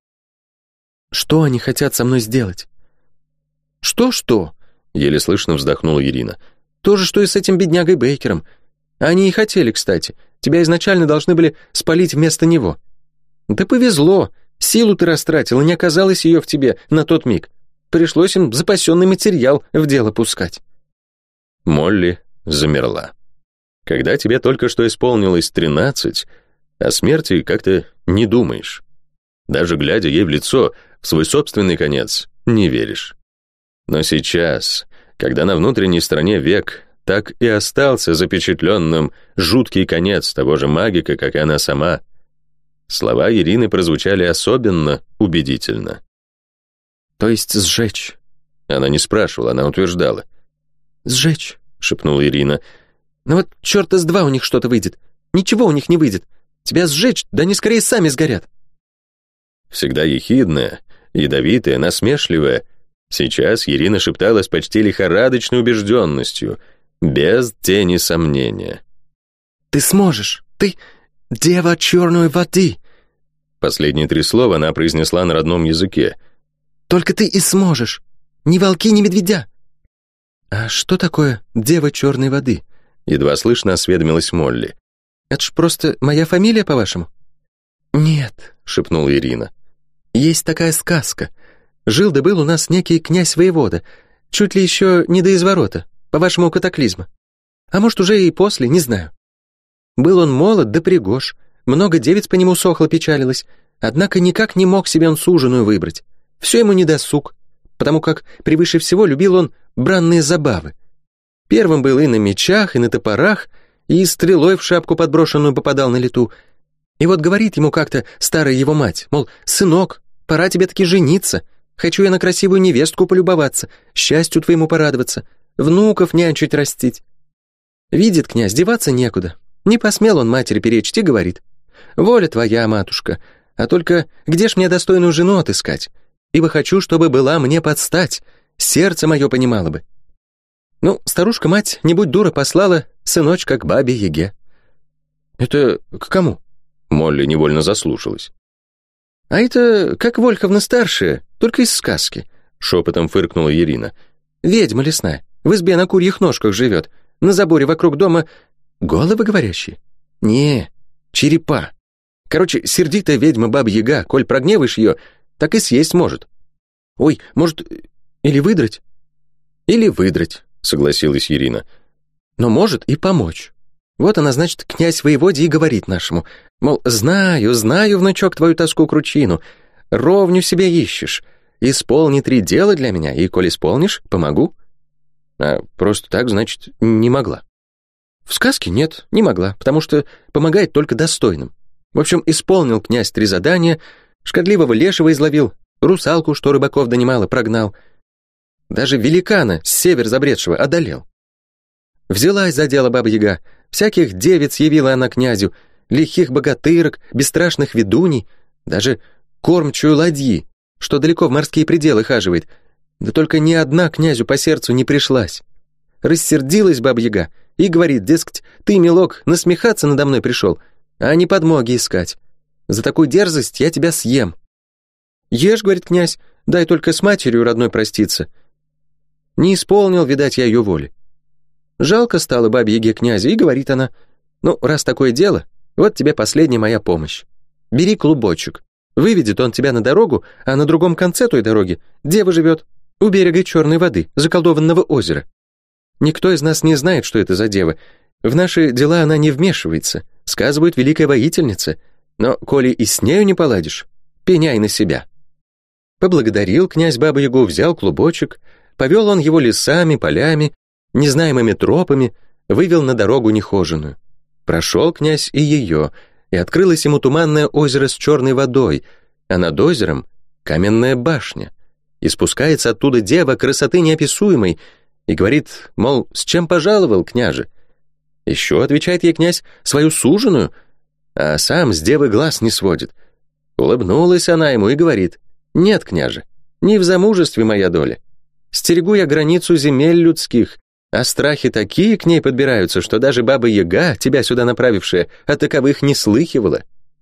«Что они хотят со мной сделать?» «Что-что?» — еле слышно вздохнула Ирина. «То же, что и с этим беднягой Бейкером. Они и хотели, кстати. Тебя изначально должны были спалить вместо него. Да повезло. Силу ты растратил, и не оказалось ее в тебе на тот миг. Пришлось им запасенный материал в дело пускать». Молли замерла. Когда тебе только что исполнилось 13, о смерти как-то не думаешь. Даже глядя ей в лицо, в свой собственный конец не веришь. Но сейчас, когда на внутренней стороне век так и остался запечатленным жуткий конец того же магика, как и она сама, слова Ирины прозвучали особенно убедительно. «То есть сжечь?» Она не спрашивала, она утверждала. «Сжечь», — шепнула Ирина. «Ну вот черта с два у них что-то выйдет. Ничего у них не выйдет. Тебя сжечь, да они скорее сами сгорят». Всегда ехидная, ядовитая, насмешливая, сейчас Ирина шептала с почти лихорадочной убежденностью, без тени сомнения. «Ты сможешь! Ты дева черной воды!» Последние 3 слова она произнесла на родном языке. «Только ты и сможешь! Ни волки, ни медведя!» «А что такое дева черной воды?» Едва слышно осведомилась Молли. «Это ж просто моя фамилия, по-вашему?» «Нет», — шепнула Ирина. «Есть такая сказка. Жил да был у нас некий князь-воевода, чуть ли еще не до изворота, по-вашему, катаклизма. А может, уже и после, не знаю. Был он молод да пригож, много девиц по нему сохло печалилось, однако никак не мог себе он суженую выбрать. Все ему недосуг, потому как превыше всего любил он бранные забавы. Первым был и на мечах, и на топорах, и стрелой в шапку подброшенную попадал на лету. И вот говорит ему как-то старая его мать, мол, «Сынок, пора тебе таки жениться. Хочу я на красивую невестку полюбоваться, счастью твоему порадоваться, внуков нянчить растить». Видит князь, деваться некуда. Не посмел он матери перечить и говорит: «Воля твоя, матушка, а только где ж мне достойную жену отыскать? Ибо хочу, чтобы была мне подстать, сердце мое понимало бы». Ну, старушка-мать, не будь дура, послала сыночка к бабе Яге. «Это к кому?» Молли невольно заслушалась. «А это как Вольховна-старшая, только из сказки», — шепотом фыркнула Ирина. «Ведьма лесная, в избе на курьих ножках живет, на заборе вокруг дома головы говорящие? Не, черепа. Короче, сердитая ведьма баба-яга, коль прогневаешь ее, так и съесть может. Ой, может, или выдрать?» «Или выдрать», — согласилась Ирина. «Но может и помочь. Вот она, значит, князь воеводе и говорит нашему, мол, знаю, внучок, твою тоску-кручину, ровню себе ищешь, исполни 3 дела для меня, и, коль исполнишь, помогу». А просто так, значит, не могла. В сказке нет, не могла, потому что помогает только достойным. В общем, исполнил князь 3 задания, шкодливого лешего изловил, русалку, что рыбаков донимала, прогнал, даже великана с север забредшего одолел. Взялась за дело баба-яга, всяких девиц явила она князю, лихих богатырок, бесстрашных ведуней, даже кормчую ладьи, что далеко в морские пределы хаживает, да только ни одна князю по сердцу не пришлась. Рассердилась баба-яга и говорит, дескать, ты, милок, насмехаться надо мной пришел, а не подмоги искать. За такую дерзость я тебя съем. Ешь, говорит князь, дай только с матерью родной проститься. Не исполнил, видать, я ее воли. Жалко стало бабе-яге князя, и говорит она, ну, раз такое дело, вот тебе последняя моя помощь. Бери клубочек. Выведет он тебя на дорогу, а на другом конце той дороги дева живет, у берега черной воды, заколдованного озера. Никто из нас не знает, что это за дева. В наши дела она не вмешивается, сказывает великая воительница. Но, коли и с нею не поладишь, пеняй на себя». Поблагодарил князь бабу-ягу, взял клубочек, повел он его лесами, полями, незнаемыми тропами, вывел на дорогу нехоженую. Прошел князь и ее, и открылось ему туманное озеро с черной водой, а над озером каменная башня. И спускается оттуда дева красоты неописуемой и говорит, мол, с чем пожаловал, княже? Еще, отвечает ей князь, свою суженую, а сам с девы глаз не сводит. Улыбнулась она ему и говорит, нет, княже, не в замужестве моя доля. Стерегу я границу земель людских, а страхи такие к ней подбираются, что даже баба-яга, тебя сюда направившая, о таковых не слыхивала.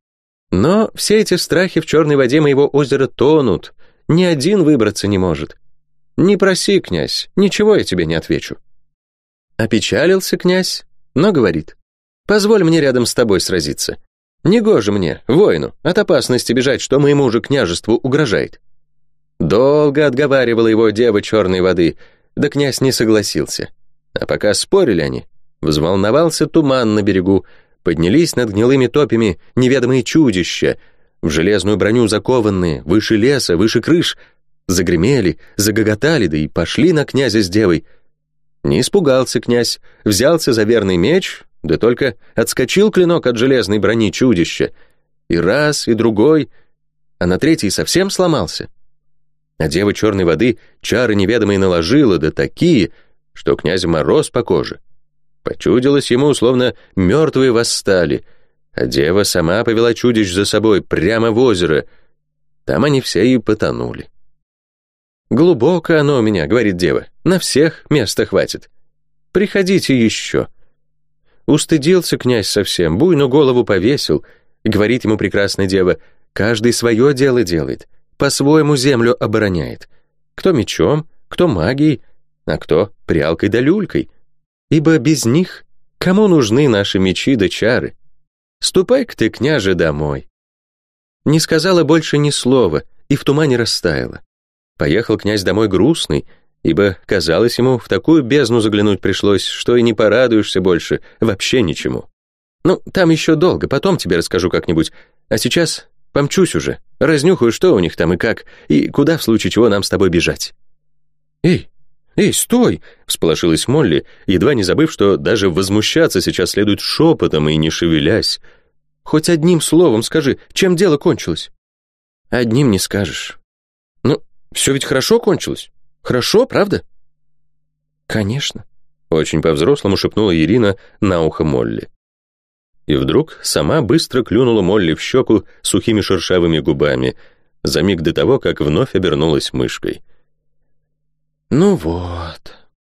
Но все эти страхи в черной воде моего озера тонут, ни один выбраться не может. Не проси, князь, ничего я тебе не отвечу». Опечалился князь, но говорит, позволь мне рядом с тобой сразиться. Негоже мне, воину, от опасности бежать, что моему же княжеству угрожает. Долго отговаривала его дева черной воды, да князь не согласился. А пока спорили они, взволновался туман на берегу, поднялись над гнилыми топями неведомые чудища, в железную броню закованные, выше леса, выше крыш, загремели, загоготали, да и пошли на князя с девой. Не испугался князь, взялся за верный меч, да только отскочил клинок от железной брони чудища. И раз, и другой, а на третий совсем сломался. А дева черной воды чары неведомые наложила, да такие, что князю мороз по коже. Почудилось ему, словно мертвые восстали, а дева сама повела чудищ за собой прямо в озеро. Там они все и потонули. «Глубоко оно у меня, — говорит дева, — на всех места хватит. Приходите еще». Устыдился князь совсем, буйную голову повесил, и говорит ему прекрасная дева, каждый свое дело делает, по-своему землю обороняет. Кто мечом, кто магией, а кто прялкой да люлькой. Ибо без них кому нужны наши мечи да чары? Ступай-ка ты, княже, домой. Не сказала больше ни слова, и в тумане растаяла. Поехал князь домой грустный, ибо, казалось ему, в такую бездну заглянуть пришлось, что и не порадуешься больше вообще ничему. Ну, там еще долго, потом тебе расскажу как-нибудь, а сейчас помчусь уже, разнюхаю, что у них там и как, и куда в случае чего нам с тобой бежать. Эй, «Эй, стой!» — всполошилась Молли, едва не забыв, что даже возмущаться сейчас следует шепотом и не шевелясь. «Хоть одним словом скажи, чем дело кончилось?» «Одним не скажешь». «Ну, все ведь хорошо кончилось. Хорошо, правда?» «Конечно», — очень по-взрослому шепнула Ирина на ухо Молли. И вдруг сама быстро клюнула Молли в щеку сухими шершавыми губами, за миг до того, как вновь обернулась мышкой. «Ну вот».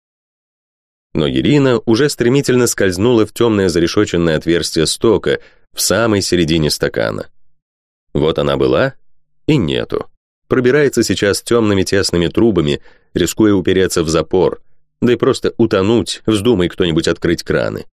Но Ирина уже стремительно скользнула в темное зарешоченное отверстие стока в самой середине стакана. Вот она была, и нету. Пробирается сейчас темными тесными трубами, рискуя упереться в запор, да и просто утонуть, вздумай кто-нибудь открыть краны.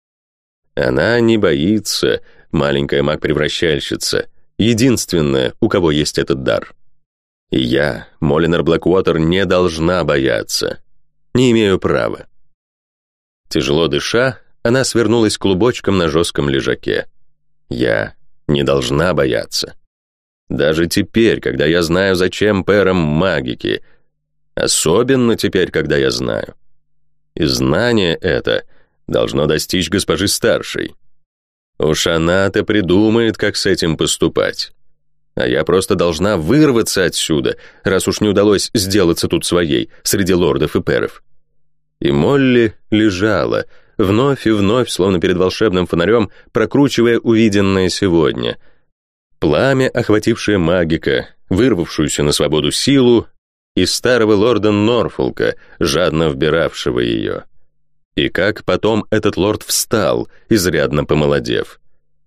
Она не боится, маленькая маг-превращальщица, единственная, у кого есть этот дар. И я, Молинар Блэквотер, не должна бояться. Не имею права. Тяжело дыша, она свернулась клубочком на жестком лежаке. Я не должна бояться. Даже теперь, когда я знаю, зачем пэрам магики. Особенно теперь, когда я знаю. И знание это должно достичь госпожи старшей. Уж она-то придумает, как с этим поступать. А я просто должна вырваться отсюда, раз уж не удалось сделаться тут своей, среди лордов и пэров. И Молли лежала, вновь и вновь, словно перед волшебным фонарем, прокручивая увиденное сегодня. Пламя, охватившее магика, вырвавшуюся на свободу силу, и старого лорда Норфолка, жадно вбиравшего ее. И как потом этот лорд встал, изрядно помолодев.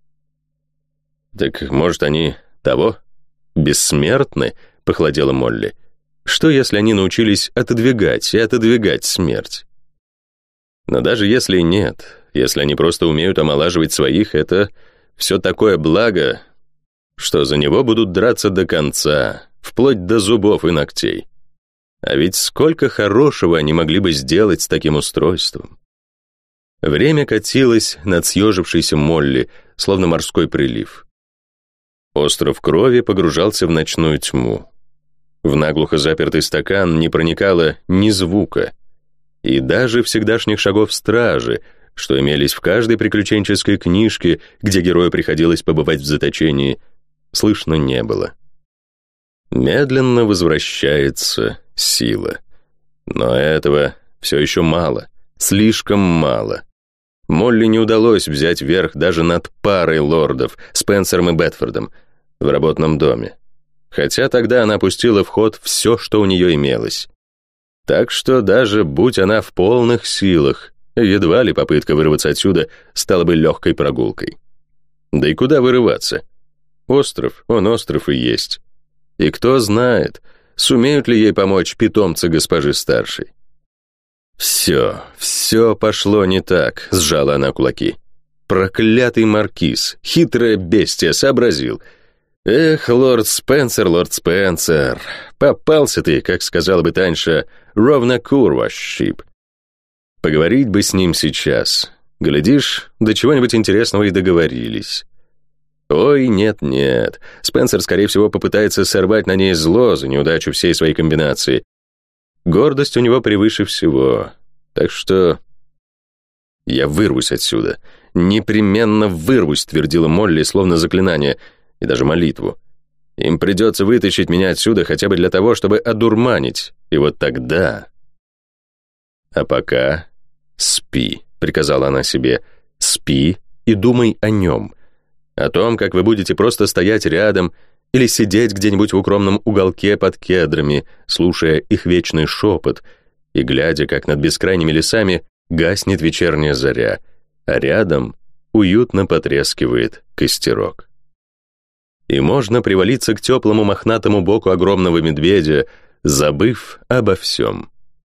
«Так, может, они того? Бессмертны?» — похолодела Молли. «Что, если они научились отодвигать и отодвигать смерть?» Но даже если нет, если они просто умеют омолаживать своих, это все такое благо, что за него будут драться до конца, вплоть до зубов и ногтей. А ведь сколько хорошего они могли бы сделать с таким устройством. Время катилось над съежившейся Молли, словно морской прилив. Остров крови погружался в ночную тьму. В наглухо запертый стакан не проникало ни звука, и даже всегдашних шагов стражи, что имелись в каждой приключенческой книжке, где герою приходилось побывать в заточении, слышно не было. Медленно возвращается сила. Но этого все еще мало, слишком мало. Молли не удалось взять верх даже над парой лордов, Спенсером и Бетфордом, в работном доме. Хотя тогда она пустила в ход все, что у нее имелось. Так что даже будь она в полных силах, едва ли попытка вырваться отсюда стала бы легкой прогулкой. Да и куда вырываться? Остров, он остров и есть. И кто знает, сумеют ли ей помочь питомцы госпожи старшей. Все пошло не так, сжала она кулаки. Проклятый маркиз, хитрое бестия, сообразил. Эх, лорд Спенсер, попался ты, как сказала бы Таньша, ровно кур ваш щип. Поговорить бы с ним сейчас. Глядишь, до чего-нибудь интересного и договорились. Ой, нет, Спенсер, скорее всего, попытается сорвать на ней зло за неудачу всей своей комбинации. Гордость у него превыше всего. Так что я вырвусь отсюда. Непременно вырвусь, твердила Молли, словно заклинание, и даже молитву. Им придется вытащить меня отсюда хотя бы для того, чтобы одурманить. И вот тогда... А пока спи, приказала она себе. Спи и думай о нем. О том, как вы будете просто стоять рядом или сидеть где-нибудь в укромном уголке под кедрами, слушая их вечный шепот и глядя, как над бескрайними лесами гаснет вечерняя заря, а рядом уютно потрескивает костерок. И можно привалиться к теплому мохнатому боку огромного медведя, забыв обо всем.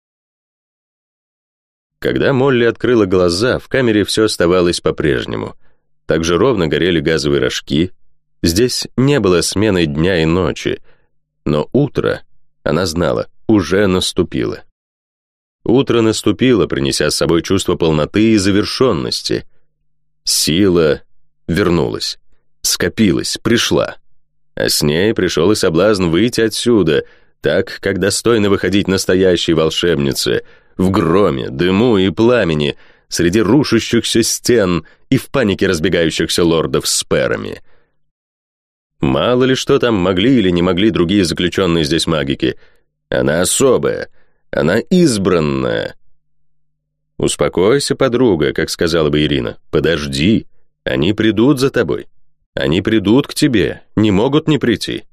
Когда Молли открыла глаза, в камере все оставалось по-прежнему. Так же ровно горели газовые рожки. Здесь не было смены дня и ночи. Но утро, она знала, уже наступило. Утро наступило, принеся с собой чувство полноты и завершенности. Сила вернулась, скопилась, пришла. А с ней пришел и соблазн выйти отсюда, Так, как достойно выходить настоящей волшебнице, в громе, дыму и пламени, среди рушащихся стен и в панике разбегающихся лордов с перами. Мало ли что там могли или не могли другие заключенные здесь магики. Она особая, она избранная. «Успокойся, подруга», как сказала бы Ирина. «Подожди, они придут за тобой. Они придут к тебе, не могут не прийти».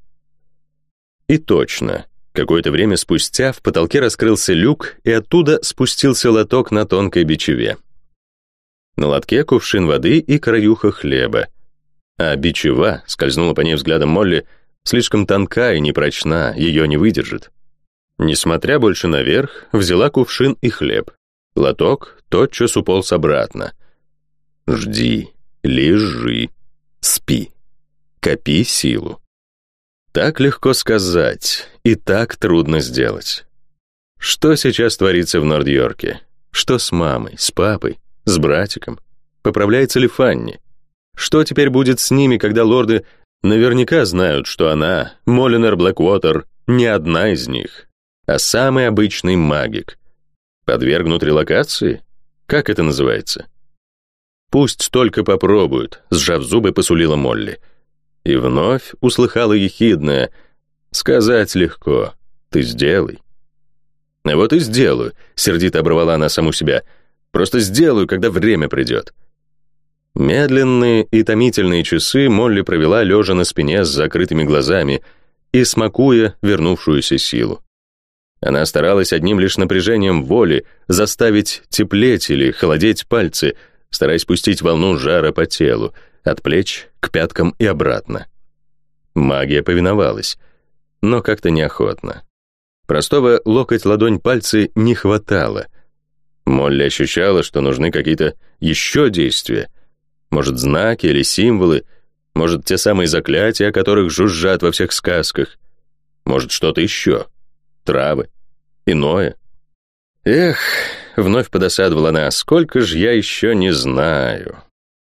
И точно, какое-то время спустя в потолке раскрылся люк, и оттуда спустился лоток на тонкой бичеве. На лотке кувшин воды и краюха хлеба. А бичева, скользнула по ней взглядом Молли, слишком тонка и непрочна, ее не выдержит. Несмотря больше наверх, взяла кувшин и хлеб. Лоток тотчас уполз обратно. Жди, лежи, спи, копи силу. Так легко сказать, и так трудно сделать. Что сейчас творится в Норд-Йорке? Что с мамой, с папой, с братиком? Поправляется ли Фанни? Что теперь будет с ними, когда лорды наверняка знают, что она, Молинер Блэквотер, не одна из них, а самый обычный магик? Подвергнут релокации? Как это называется? Пусть только попробуют, сжав зубы, посулила Молли. И вновь услыхала ехидное: сказать легко, ты сделай. А вот и сделаю, сердито оборвала она саму себя. Просто сделаю, когда время придет. Медленные и томительные часы Молли провела лежа на спине с закрытыми глазами и смакуя вернувшуюся силу. Она старалась одним лишь напряжением воли заставить теплеть или холодеть пальцы, стараясь пустить волну жара по телу, от плеч к пяткам и обратно. Магия повиновалась, но как-то неохотно. Простого локоть-ладонь пальцы не хватало. Молли ощущала, что нужны какие-то еще действия. Может, знаки или символы, может, те самые заклятия, о которых жужжат во всех сказках, может, что-то еще. Травы, иное. Эх, вновь подосадовала она, сколько ж я еще не знаю.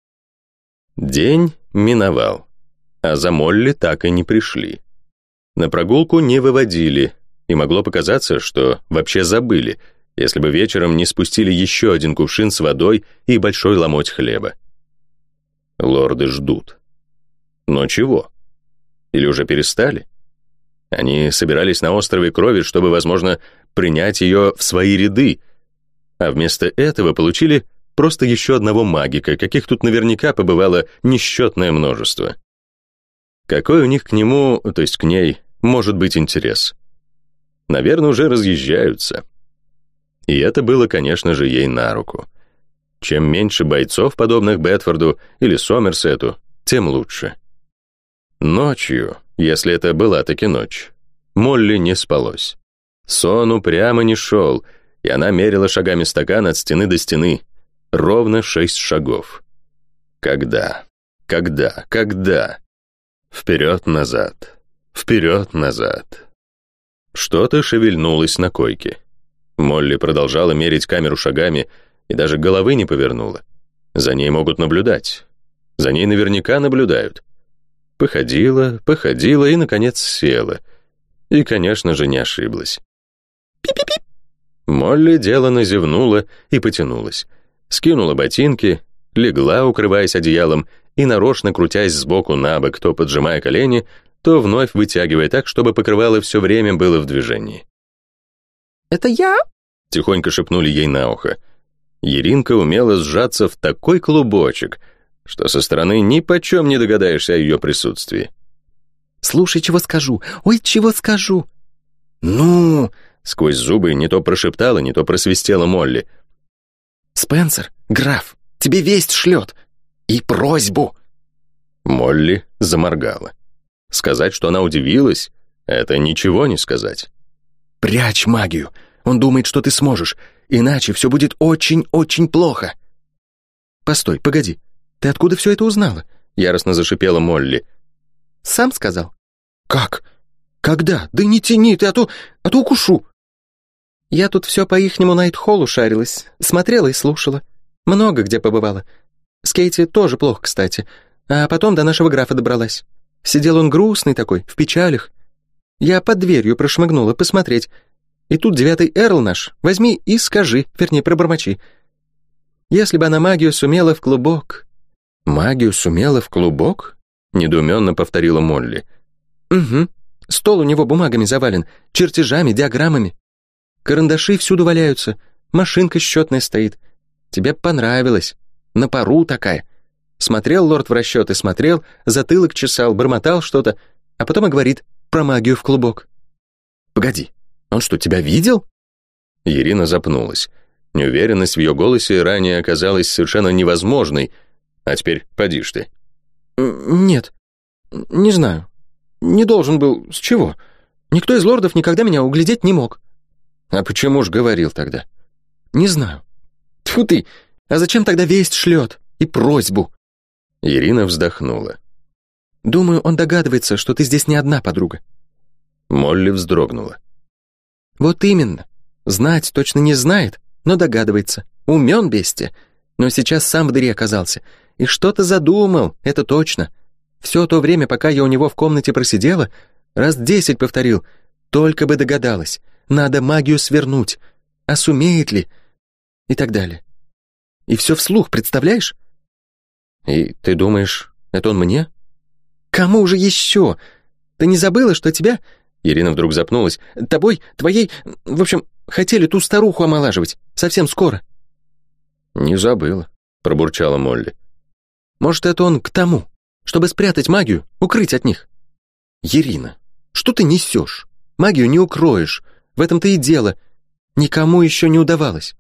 День миновал, а за Молли так и не пришли. На прогулку не выводили, и могло показаться, что вообще забыли, если бы вечером не спустили еще один кувшин с водой и большой ломоть хлеба. Лорды ждут. Но чего? Или уже перестали? Они собирались на острове Крови, чтобы, возможно, принять ее в свои ряды, а вместо этого получили просто еще одного магика, каких тут наверняка побывало несчетное множество. Какой у них к нему, то есть к ней, может быть интерес? Наверное, уже разъезжаются. И это было, конечно же, ей на руку. Чем меньше бойцов, подобных Бетфорду или Сомерсету, тем лучше. Ночью, если это была таки ночь, Молли не спалось. Сон упрямо не шел, и она мерила шагами стакан от стены до стены. Ровно 6 шагов. Когда? Вперед-назад. Вперед-назад. Что-то шевельнулось на койке. Молли продолжала мерить камеру шагами и даже головы не повернула. За ней могут наблюдать. За ней наверняка наблюдают. Походила и, наконец, села. И, конечно же, не ошиблась. Пип-пип-пип. Молли делано зевнула и потянулась. Скинула ботинки, легла, укрываясь одеялом, и нарочно крутясь сбоку на бок, то поджимая колени, то вновь вытягивая так, чтобы покрывало все время было в движении. «Это я?» — тихонько шепнули ей на ухо. Иринка умела сжаться в такой клубочек, что со стороны ни почем не догадаешься о ее присутствии. «Слушай, чего скажу? Ой, чего скажу?» «Ну...» — сквозь зубы не то прошептала, не то просвистела Молли. «Спенсер, граф, тебе весть шлет. И просьбу». Молли заморгала. Сказать, что она удивилась, это ничего не сказать. «Прячь магию. Он думает, что ты сможешь. Иначе все будет очень-очень плохо». «Постой, погоди. Ты откуда все это узнала?» Яростно зашипела Молли. «Сам сказал». «Как? Когда? Да не тяни ты, а то укушу». «Я тут все по-ихнему Найт-Холлу шарилась, смотрела и слушала. Много где побывала. С Кейти тоже плохо, кстати. А потом до нашего графа добралась. Сидел он грустный такой, в печалях. Я под дверью прошмыгнула посмотреть. И тут 9-й Эрл наш, возьми и скажи, вернее, пробормочи. Если бы она магию сумела в клубок». «Магию сумела в клубок?» — недоуменно повторила Молли. «Угу. Стол у него бумагами завален, чертежами, диаграммами. Карандаши всюду валяются, машинка счетная стоит. Тебе понравилось. На пару такая. Смотрел лорд в расчеты, смотрел, затылок чесал, бормотал что-то, а потом и говорит про магию в клубок». «Погоди, он что, тебя видел?» Ирина запнулась. Неуверенность в ее голосе ранее оказалась совершенно невозможной, а теперь поди ж ты. «Нет, не знаю. Не должен был. С чего? Никто из лордов никогда меня углядеть не мог». «А почему ж говорил тогда?» «Не знаю». «Тьфу ты! А зачем тогда весть шлет? И просьбу?» Ирина вздохнула. «Думаю, он догадывается, что ты здесь не одна подруга». Молли вздрогнула. «Вот именно. Знать точно не знает, но догадывается. Умен бестия. Но сейчас сам в дыре оказался. И что-то задумал, это точно. Все то время, пока я у него в комнате просидела, раз 10 повторил. Только бы догадалась. Надо магию свернуть. А сумеет ли? И так далее. И все вслух, представляешь?» «И ты думаешь, это он мне?» «Кому же еще? Ты не забыла, что тебя...» Ирина вдруг запнулась. «Твоей... В общем, хотели ту старуху омолаживать. Совсем скоро». «Не забыла», — пробурчала Молли. «Может, это он к тому, чтобы спрятать магию, укрыть от них?» «Ирина, что ты несешь? Магию не укроешь. В этом-то и дело. Никому еще не удавалось».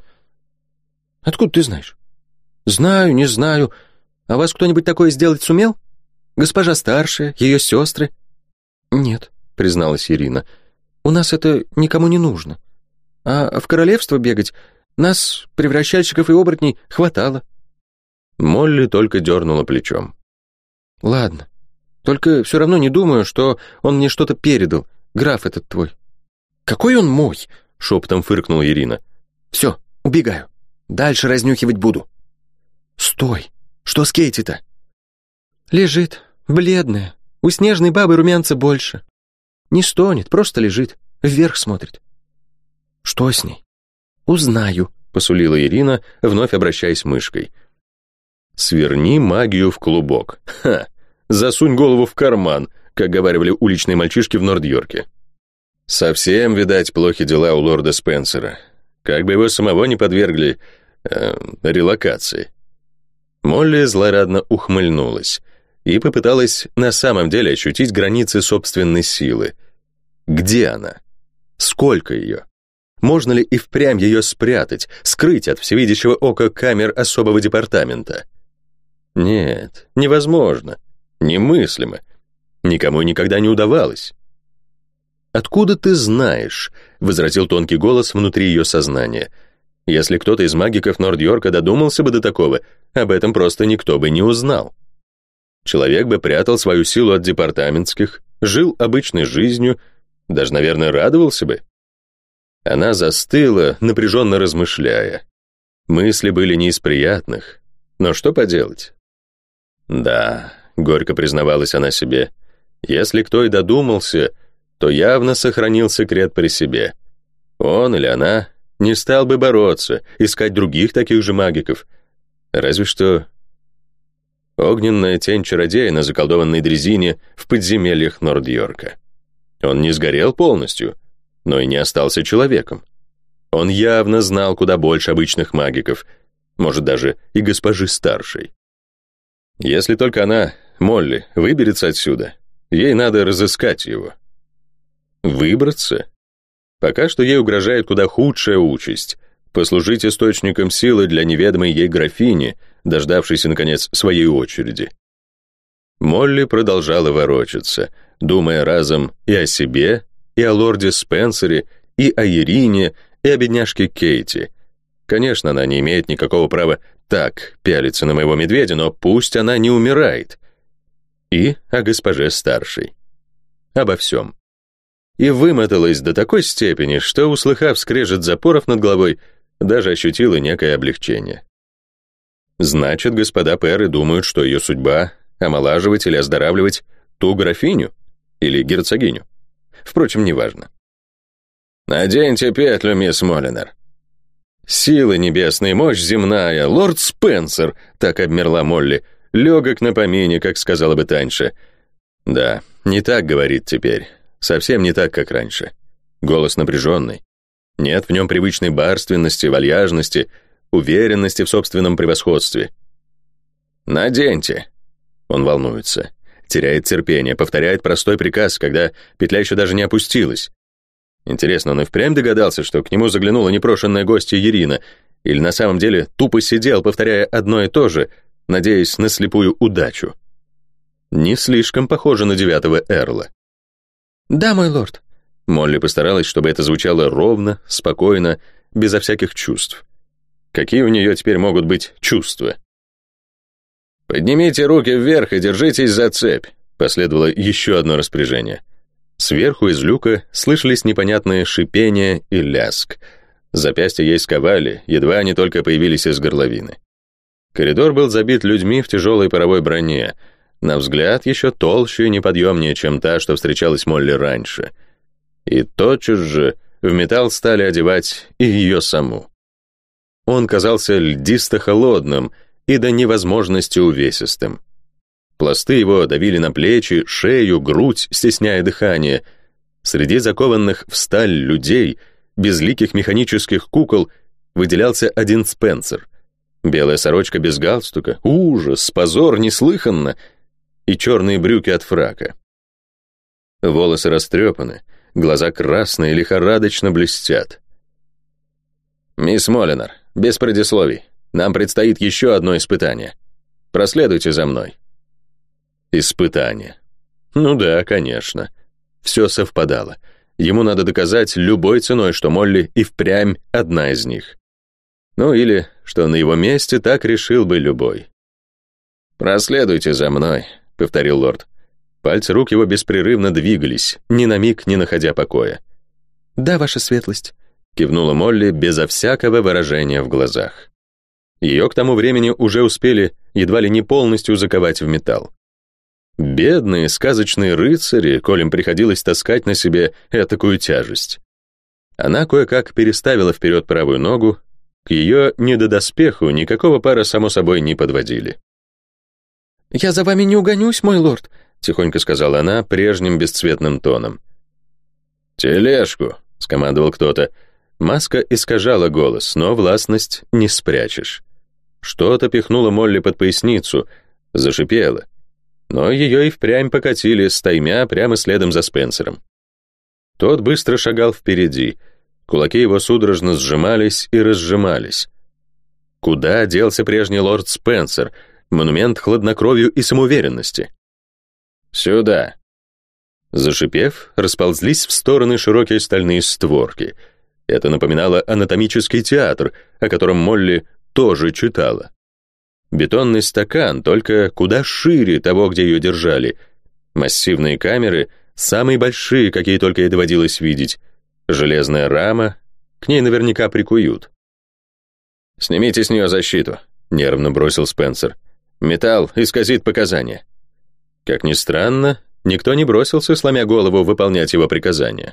«Откуда ты знаешь?» «Знаю, не знаю. А вас кто-нибудь такое сделать сумел? Госпожа старшая, ее сестры?» «Нет», — призналась Ирина. «У нас это никому не нужно. А в королевство бегать нас, превращальщиков и оборотней, хватало». Молли только дернула плечом. «Ладно. Только все равно не думаю, что он мне что-то передал, граф этот твой». «Какой он мой?» — шепотом фыркнула Ирина. «Все, убегаю. Дальше разнюхивать буду». «Стой! Что с Кейти-то?» «Лежит, бледная. У снежной бабы румянца больше. Не стонет, просто лежит, вверх смотрит». «Что с ней?» «Узнаю», — посулила Ирина, вновь обращаясь мышкой. «Сверни магию в клубок. Ха! Засунь голову в карман», как говаривали уличные мальчишки в Норд-Йорке. Совсем, видать, плохи дела у лорда Спенсера. Как бы его самого не подвергли релокации. Молли злорадно ухмыльнулась и попыталась на самом деле ощутить границы собственной силы. Где она? Сколько ее? Можно ли и впрямь ее спрятать, скрыть от всевидящего ока камер особого департамента? Нет, невозможно, немыслимо. Никому никогда не удавалось. «Откуда ты знаешь?» — возразил тонкий голос внутри ее сознания. «Если кто-то из магиков Норд-Йорка додумался бы до такого, об этом просто никто бы не узнал. Человек бы прятал свою силу от департаментских, жил обычной жизнью, даже, наверное, радовался бы». Она застыла, напряженно размышляя. Мысли были не из приятных, но что поделать? «Да», — горько признавалась она себе, — «если кто и додумался, то явно сохранил секрет при себе. Он или она не стал бы бороться, искать других таких же магиков. Разве что огненная тень чародея на заколдованной дрезине в подземельях Норд-Йорка. Он не сгорел полностью, но и не остался человеком. Он явно знал куда больше обычных магиков, может, даже и госпожи старшей. Если только она, Молли, выберется отсюда, ей надо разыскать его. Выбраться? Пока что ей угрожает куда худшая участь — послужить источником силы для неведомой ей графини, дождавшейся, наконец, своей очереди. Молли продолжала ворочаться, думая разом и о себе, и о лорде Спенсере, и о Ирине, и о бедняжке Кейти. Конечно, она не имеет никакого права так пялиться на моего медведя, но пусть она не умирает. И о госпоже старшей. Обо всем. И вымоталась до такой степени, что, услыхав скрежет запоров над головой, даже ощутила некое облегчение. Значит, господа пэры думают, что ее судьба — омолаживать или оздоравливать ту графиню или герцогиню. Впрочем, неважно. «Наденьте петлю, мисс Молинер». «Сила небесная, мощь земная, лорд Спенсер», — так обмерла Молли. «Легок на помине, как сказала бы Таньша». Да, не так говорит теперь. Совсем не так, как раньше. Голос напряженный. Нет в нем привычной барственности, вальяжности, уверенности в собственном превосходстве. «Наденьте». Он волнуется, теряет терпение, повторяет простой приказ, когда петля еще даже не опустилась. Интересно, он и впрямь догадался, что к нему заглянула непрошенная гостья Ирина, или на самом деле тупо сидел, повторяя одно и то же, надеясь на слепую удачу? Не слишком похоже на 9-го Эрла. «Да, мой лорд». Молли постаралась, чтобы это звучало ровно, спокойно, безо всяких чувств. Какие у нее теперь могут быть чувства? «Поднимите руки вверх и держитесь за цепь», — последовало еще одно распоряжение. Сверху из люка слышались непонятные шипения и ляск. Запястья ей сковали, едва они только появились из горловины. Коридор был забит людьми в тяжелой паровой броне, на взгляд еще толще и неподъемнее, чем та, что встречалась Молли раньше. И тотчас же в металл стали одевать и ее саму. Он казался льдисто-холодным и до невозможности увесистым. Пласты его давили на плечи, шею, грудь, стесняя дыхание. Среди закованных в сталь людей, безликих механических кукол, выделялся один Спенсер. Белая сорочка без галстука, ужас, позор, неслыханно, и черные брюки от фрака. Волосы растрепаны, глаза красные, лихорадочно блестят. «Мисс Молинер, без предисловий, нам предстоит еще одно испытание. Проследуйте за мной». Испытание. Ну да, конечно. Все совпадало. Ему надо доказать любой ценой, что Молли и впрямь одна из них. Ну или, что на его месте так решил бы любой. «Проследуйте за мной», — повторил лорд. Пальцы рук его беспрерывно двигались, ни на миг не находя покоя. «Да, ваша светлость», — кивнула Молли безо всякого выражения в глазах. Ее к тому времени уже успели едва ли не полностью заковать в металл. Бедные сказочные рыцари, коль им приходилось таскать на себе этакую тяжесть. Она кое-как переставила вперед правую ногу, к ее недодоспеху никакого пара, само собой, не подводили. «Я за вами не угонюсь, мой лорд», — тихонько сказала она прежним бесцветным тоном. «Тележку», — скомандовал кто-то. Маска искажала голос, но властность не спрячешь. Что-то пихнуло Молли под поясницу, зашипело. Но ее и впрямь покатили стаймя прямо следом за Спенсером. Тот быстро шагал впереди, кулаки его судорожно сжимались и разжимались. Куда делся прежний лорд Спенсер, монумент хладнокровию и самоуверенности? «Сюда!» Зашипев, расползлись в стороны широкие стальные створки. Это напоминало анатомический театр, о котором Молли тоже читала. Бетонный стакан, только куда шире того, где ее держали. Массивные камеры, самые большие, какие только ей доводилось видеть. Железная рама, к ней наверняка прикуют. «Снимите с нее защиту», — нервно бросил Спенсер. «Металл исказит показания». Как ни странно, никто не бросился, сломя голову, выполнять его приказания.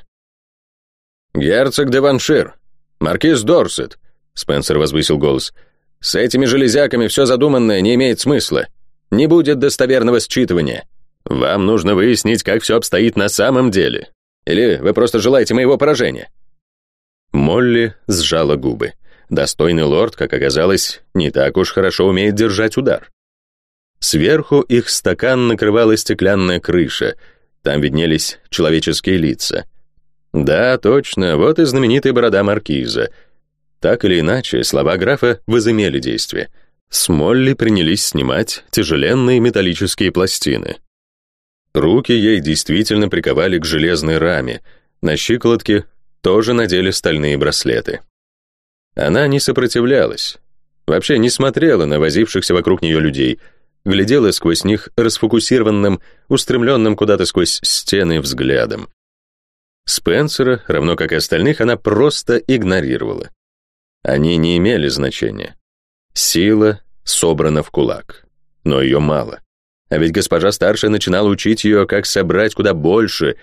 «Герцог де Ваншир, маркиз Дорсет», — Спенсер возвысил голос, — «с этими железяками все задуманное не имеет смысла. Не будет достоверного считывания. Вам нужно выяснить, как все обстоит на самом деле. Или вы просто желаете моего поражения?» Молли сжала губы. Достойный лорд, как оказалось, не так уж хорошо умеет держать удар. Сверху их стакан накрывала стеклянная крыша. Там виднелись человеческие лица. Да, точно, вот и знаменитая борода маркиза. Так или иначе, слова графа возымели действие. С Молли принялись снимать тяжеленные металлические пластины. Руки ей действительно приковали к железной раме, на щиколотке тоже надели стальные браслеты. Она не сопротивлялась, вообще не смотрела на возившихся вокруг нее людей, глядела сквозь них расфокусированным, устремленным куда-то сквозь стены взглядом. Спенсера, равно как и остальных, она просто игнорировала. Они не имели значения. Сила собрана в кулак, но ее мало. А ведь госпожа старшая начинала учить ее, как собрать куда больше,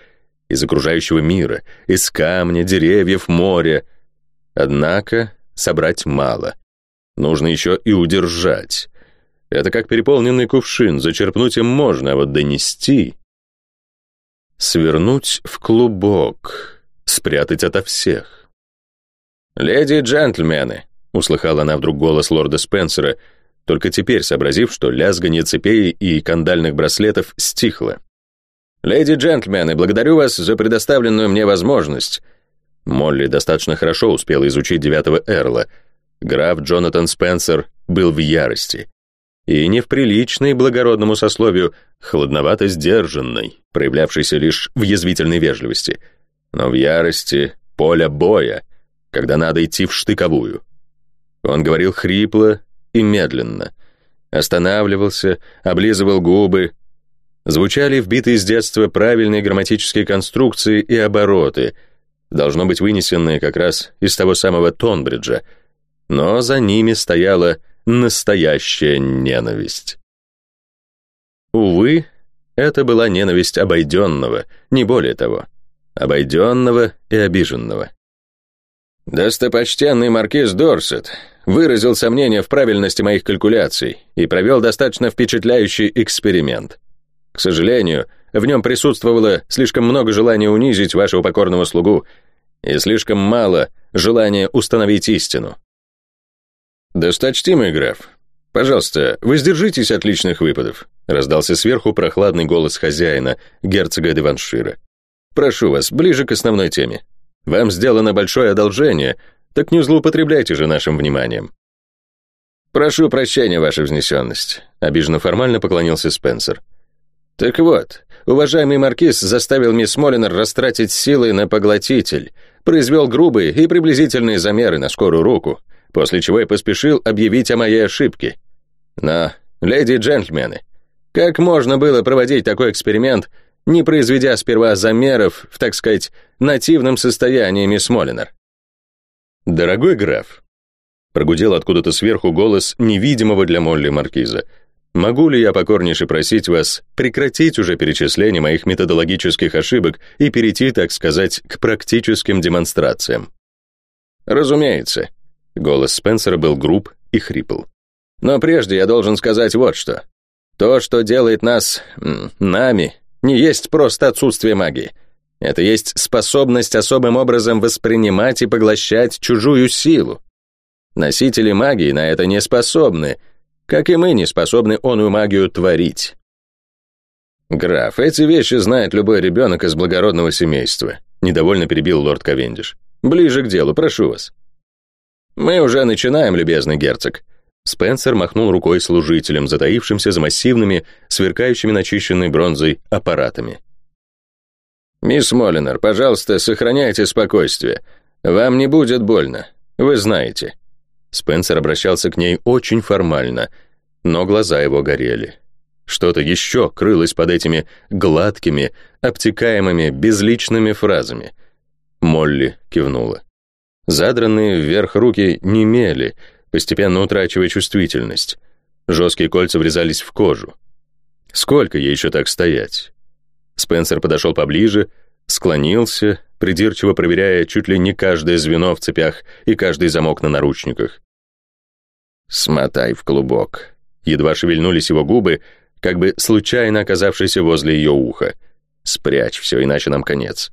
из окружающего мира, из камня, деревьев, моря. Однако собрать мало. Нужно еще и удержать. Это как переполненный кувшин, зачерпнуть им можно, а вот донести... Свернуть в клубок, спрятать ото всех. «Леди и джентльмены», — услыхала она вдруг голос лорда Спенсера, только теперь сообразив, что лязганье цепей и кандальных браслетов стихло. «Леди и джентльмены, благодарю вас за предоставленную мне возможность». Молли достаточно хорошо успела изучить 9-го Эрла. Граф Джонатан Спенсер был в ярости. И не в приличной благородному сословию, холодновато сдержанной, проявлявшейся лишь в язвительной вежливости, но в ярости поля боя, когда надо идти в штыковую. Он говорил хрипло и медленно, останавливался, облизывал губы. Звучали вбитые с детства правильные грамматические конструкции и обороты, должно быть вынесенные как раз из того самого Тонбриджа, но за ними стояла настоящая ненависть. Увы, это была ненависть обойденного, не более того, обойденного и обиженного. Достопочтенный маркиз Дорсет выразил сомнение в правильности моих калькуляций и провел достаточно впечатляющий эксперимент. К сожалению, в нем присутствовало слишком много желания унизить вашего покорного слугу и слишком мало желания установить истину. «Досточтимый граф, пожалуйста, воздержитесь от личных выпадов», раздался сверху прохладный голос хозяина, герцога Деваншира. «Прошу вас, ближе к основной теме. Вам сделано большое одолжение, так не злоупотребляйте же нашим вниманием». «Прошу прощения, ваша взнесенность», обиженно формально поклонился Спенсер. «Так вот, уважаемый маркиз заставил мисс Моллинер растратить силы на поглотитель, произвел грубые и приблизительные замеры на скорую руку, после чего я поспешил объявить о моей ошибке. Но, леди и джентльмены, как можно было проводить такой эксперимент, не произведя сперва замеров в, так сказать, нативном состоянии мисс Моллинер?» «Дорогой граф», — прогудел откуда-то сверху голос невидимого для Молли маркиза, «могу ли я покорнейше просить вас прекратить уже перечисление моих методологических ошибок и перейти, так сказать, к практическим демонстрациям?» «Разумеется». Голос Спенсера был груб и хрипл. «Но прежде я должен сказать вот что. То, что делает нас, нами, не есть просто отсутствие магии. Это есть способность особым образом воспринимать и поглощать чужую силу. Носители магии на это не способны, как и мы не способны оную магию творить». «Граф, эти вещи знает любой ребенок из благородного семейства», недовольно перебил лорд Ковендиш. «Ближе к делу, прошу вас». «Мы уже начинаем, любезный герцог». Спенсер махнул рукой служителям, затаившимся за массивными, сверкающими начищенной бронзой аппаратами. «Мисс Моллинер, пожалуйста, сохраняйте спокойствие. Вам не будет больно, вы знаете». Спенсер обращался к ней очень формально, но глаза его горели. Что-то еще крылось под этими гладкими, обтекаемыми, безличными фразами. Молли кивнула. Задранные вверх руки немели, постепенно утрачивая чувствительность. Жесткие кольца врезались в кожу. Сколько ей еще так стоять? Спенсер подошел поближе, склонился, придирчиво проверяя чуть ли не каждое звено в цепях и каждый замок на наручниках. «Смотай в клубок». Едва шевельнулись его губы, как бы случайно оказавшиеся возле ее уха. «Спрячь все, иначе нам конец».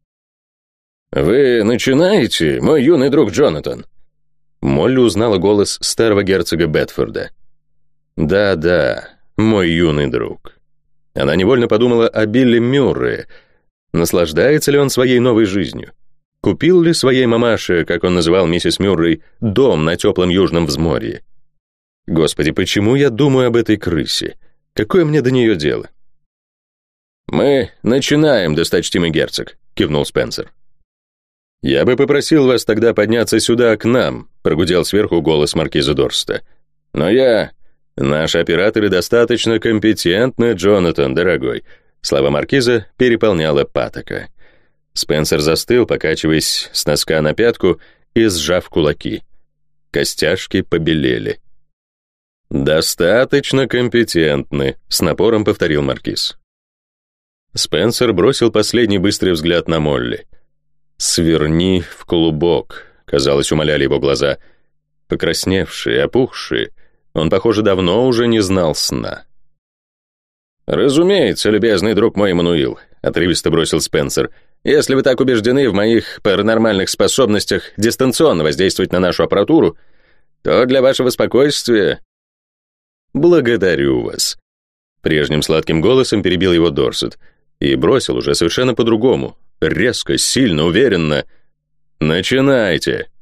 «Вы начинаете, мой юный друг Джонатан?» Молли узнала голос старого герцога Бетфорда. «Да-да, мой юный друг». Она невольно подумала о Билли Мюррее. Наслаждается ли он своей новой жизнью? Купил ли своей мамаше, как он называл миссис Мюррей, дом на теплом южном взморье? Господи, почему я думаю об этой крысе? Какое мне до нее дело? «Мы начинаем, досточтимый герцог», — кивнул Спенсер. «Я бы попросил вас тогда подняться сюда, к нам», — прогудел сверху голос маркиза Дорсета. «Но Наши операторы достаточно компетентны, Джонатан, дорогой». Слова маркиза переполняла патока. Спенсер застыл, покачиваясь с носка на пятку и сжав кулаки. Костяшки побелели. «Достаточно компетентны», — с напором повторил маркиз. Спенсер бросил последний быстрый взгляд на Молли. «Сверни в клубок», — казалось, умоляли его глаза. Покрасневшие, опухшие, он, похоже, давно уже не знал сна. «Разумеется, любезный друг мой Эммануил», — отрывисто бросил Спенсер. «Если вы так убеждены в моих паранормальных способностях дистанционно воздействовать на нашу аппаратуру, то для вашего спокойствия...» «Благодарю вас», — прежним сладким голосом перебил его Дорсет и бросил уже совершенно по-другому, резко, сильно, уверенно. «Начинайте».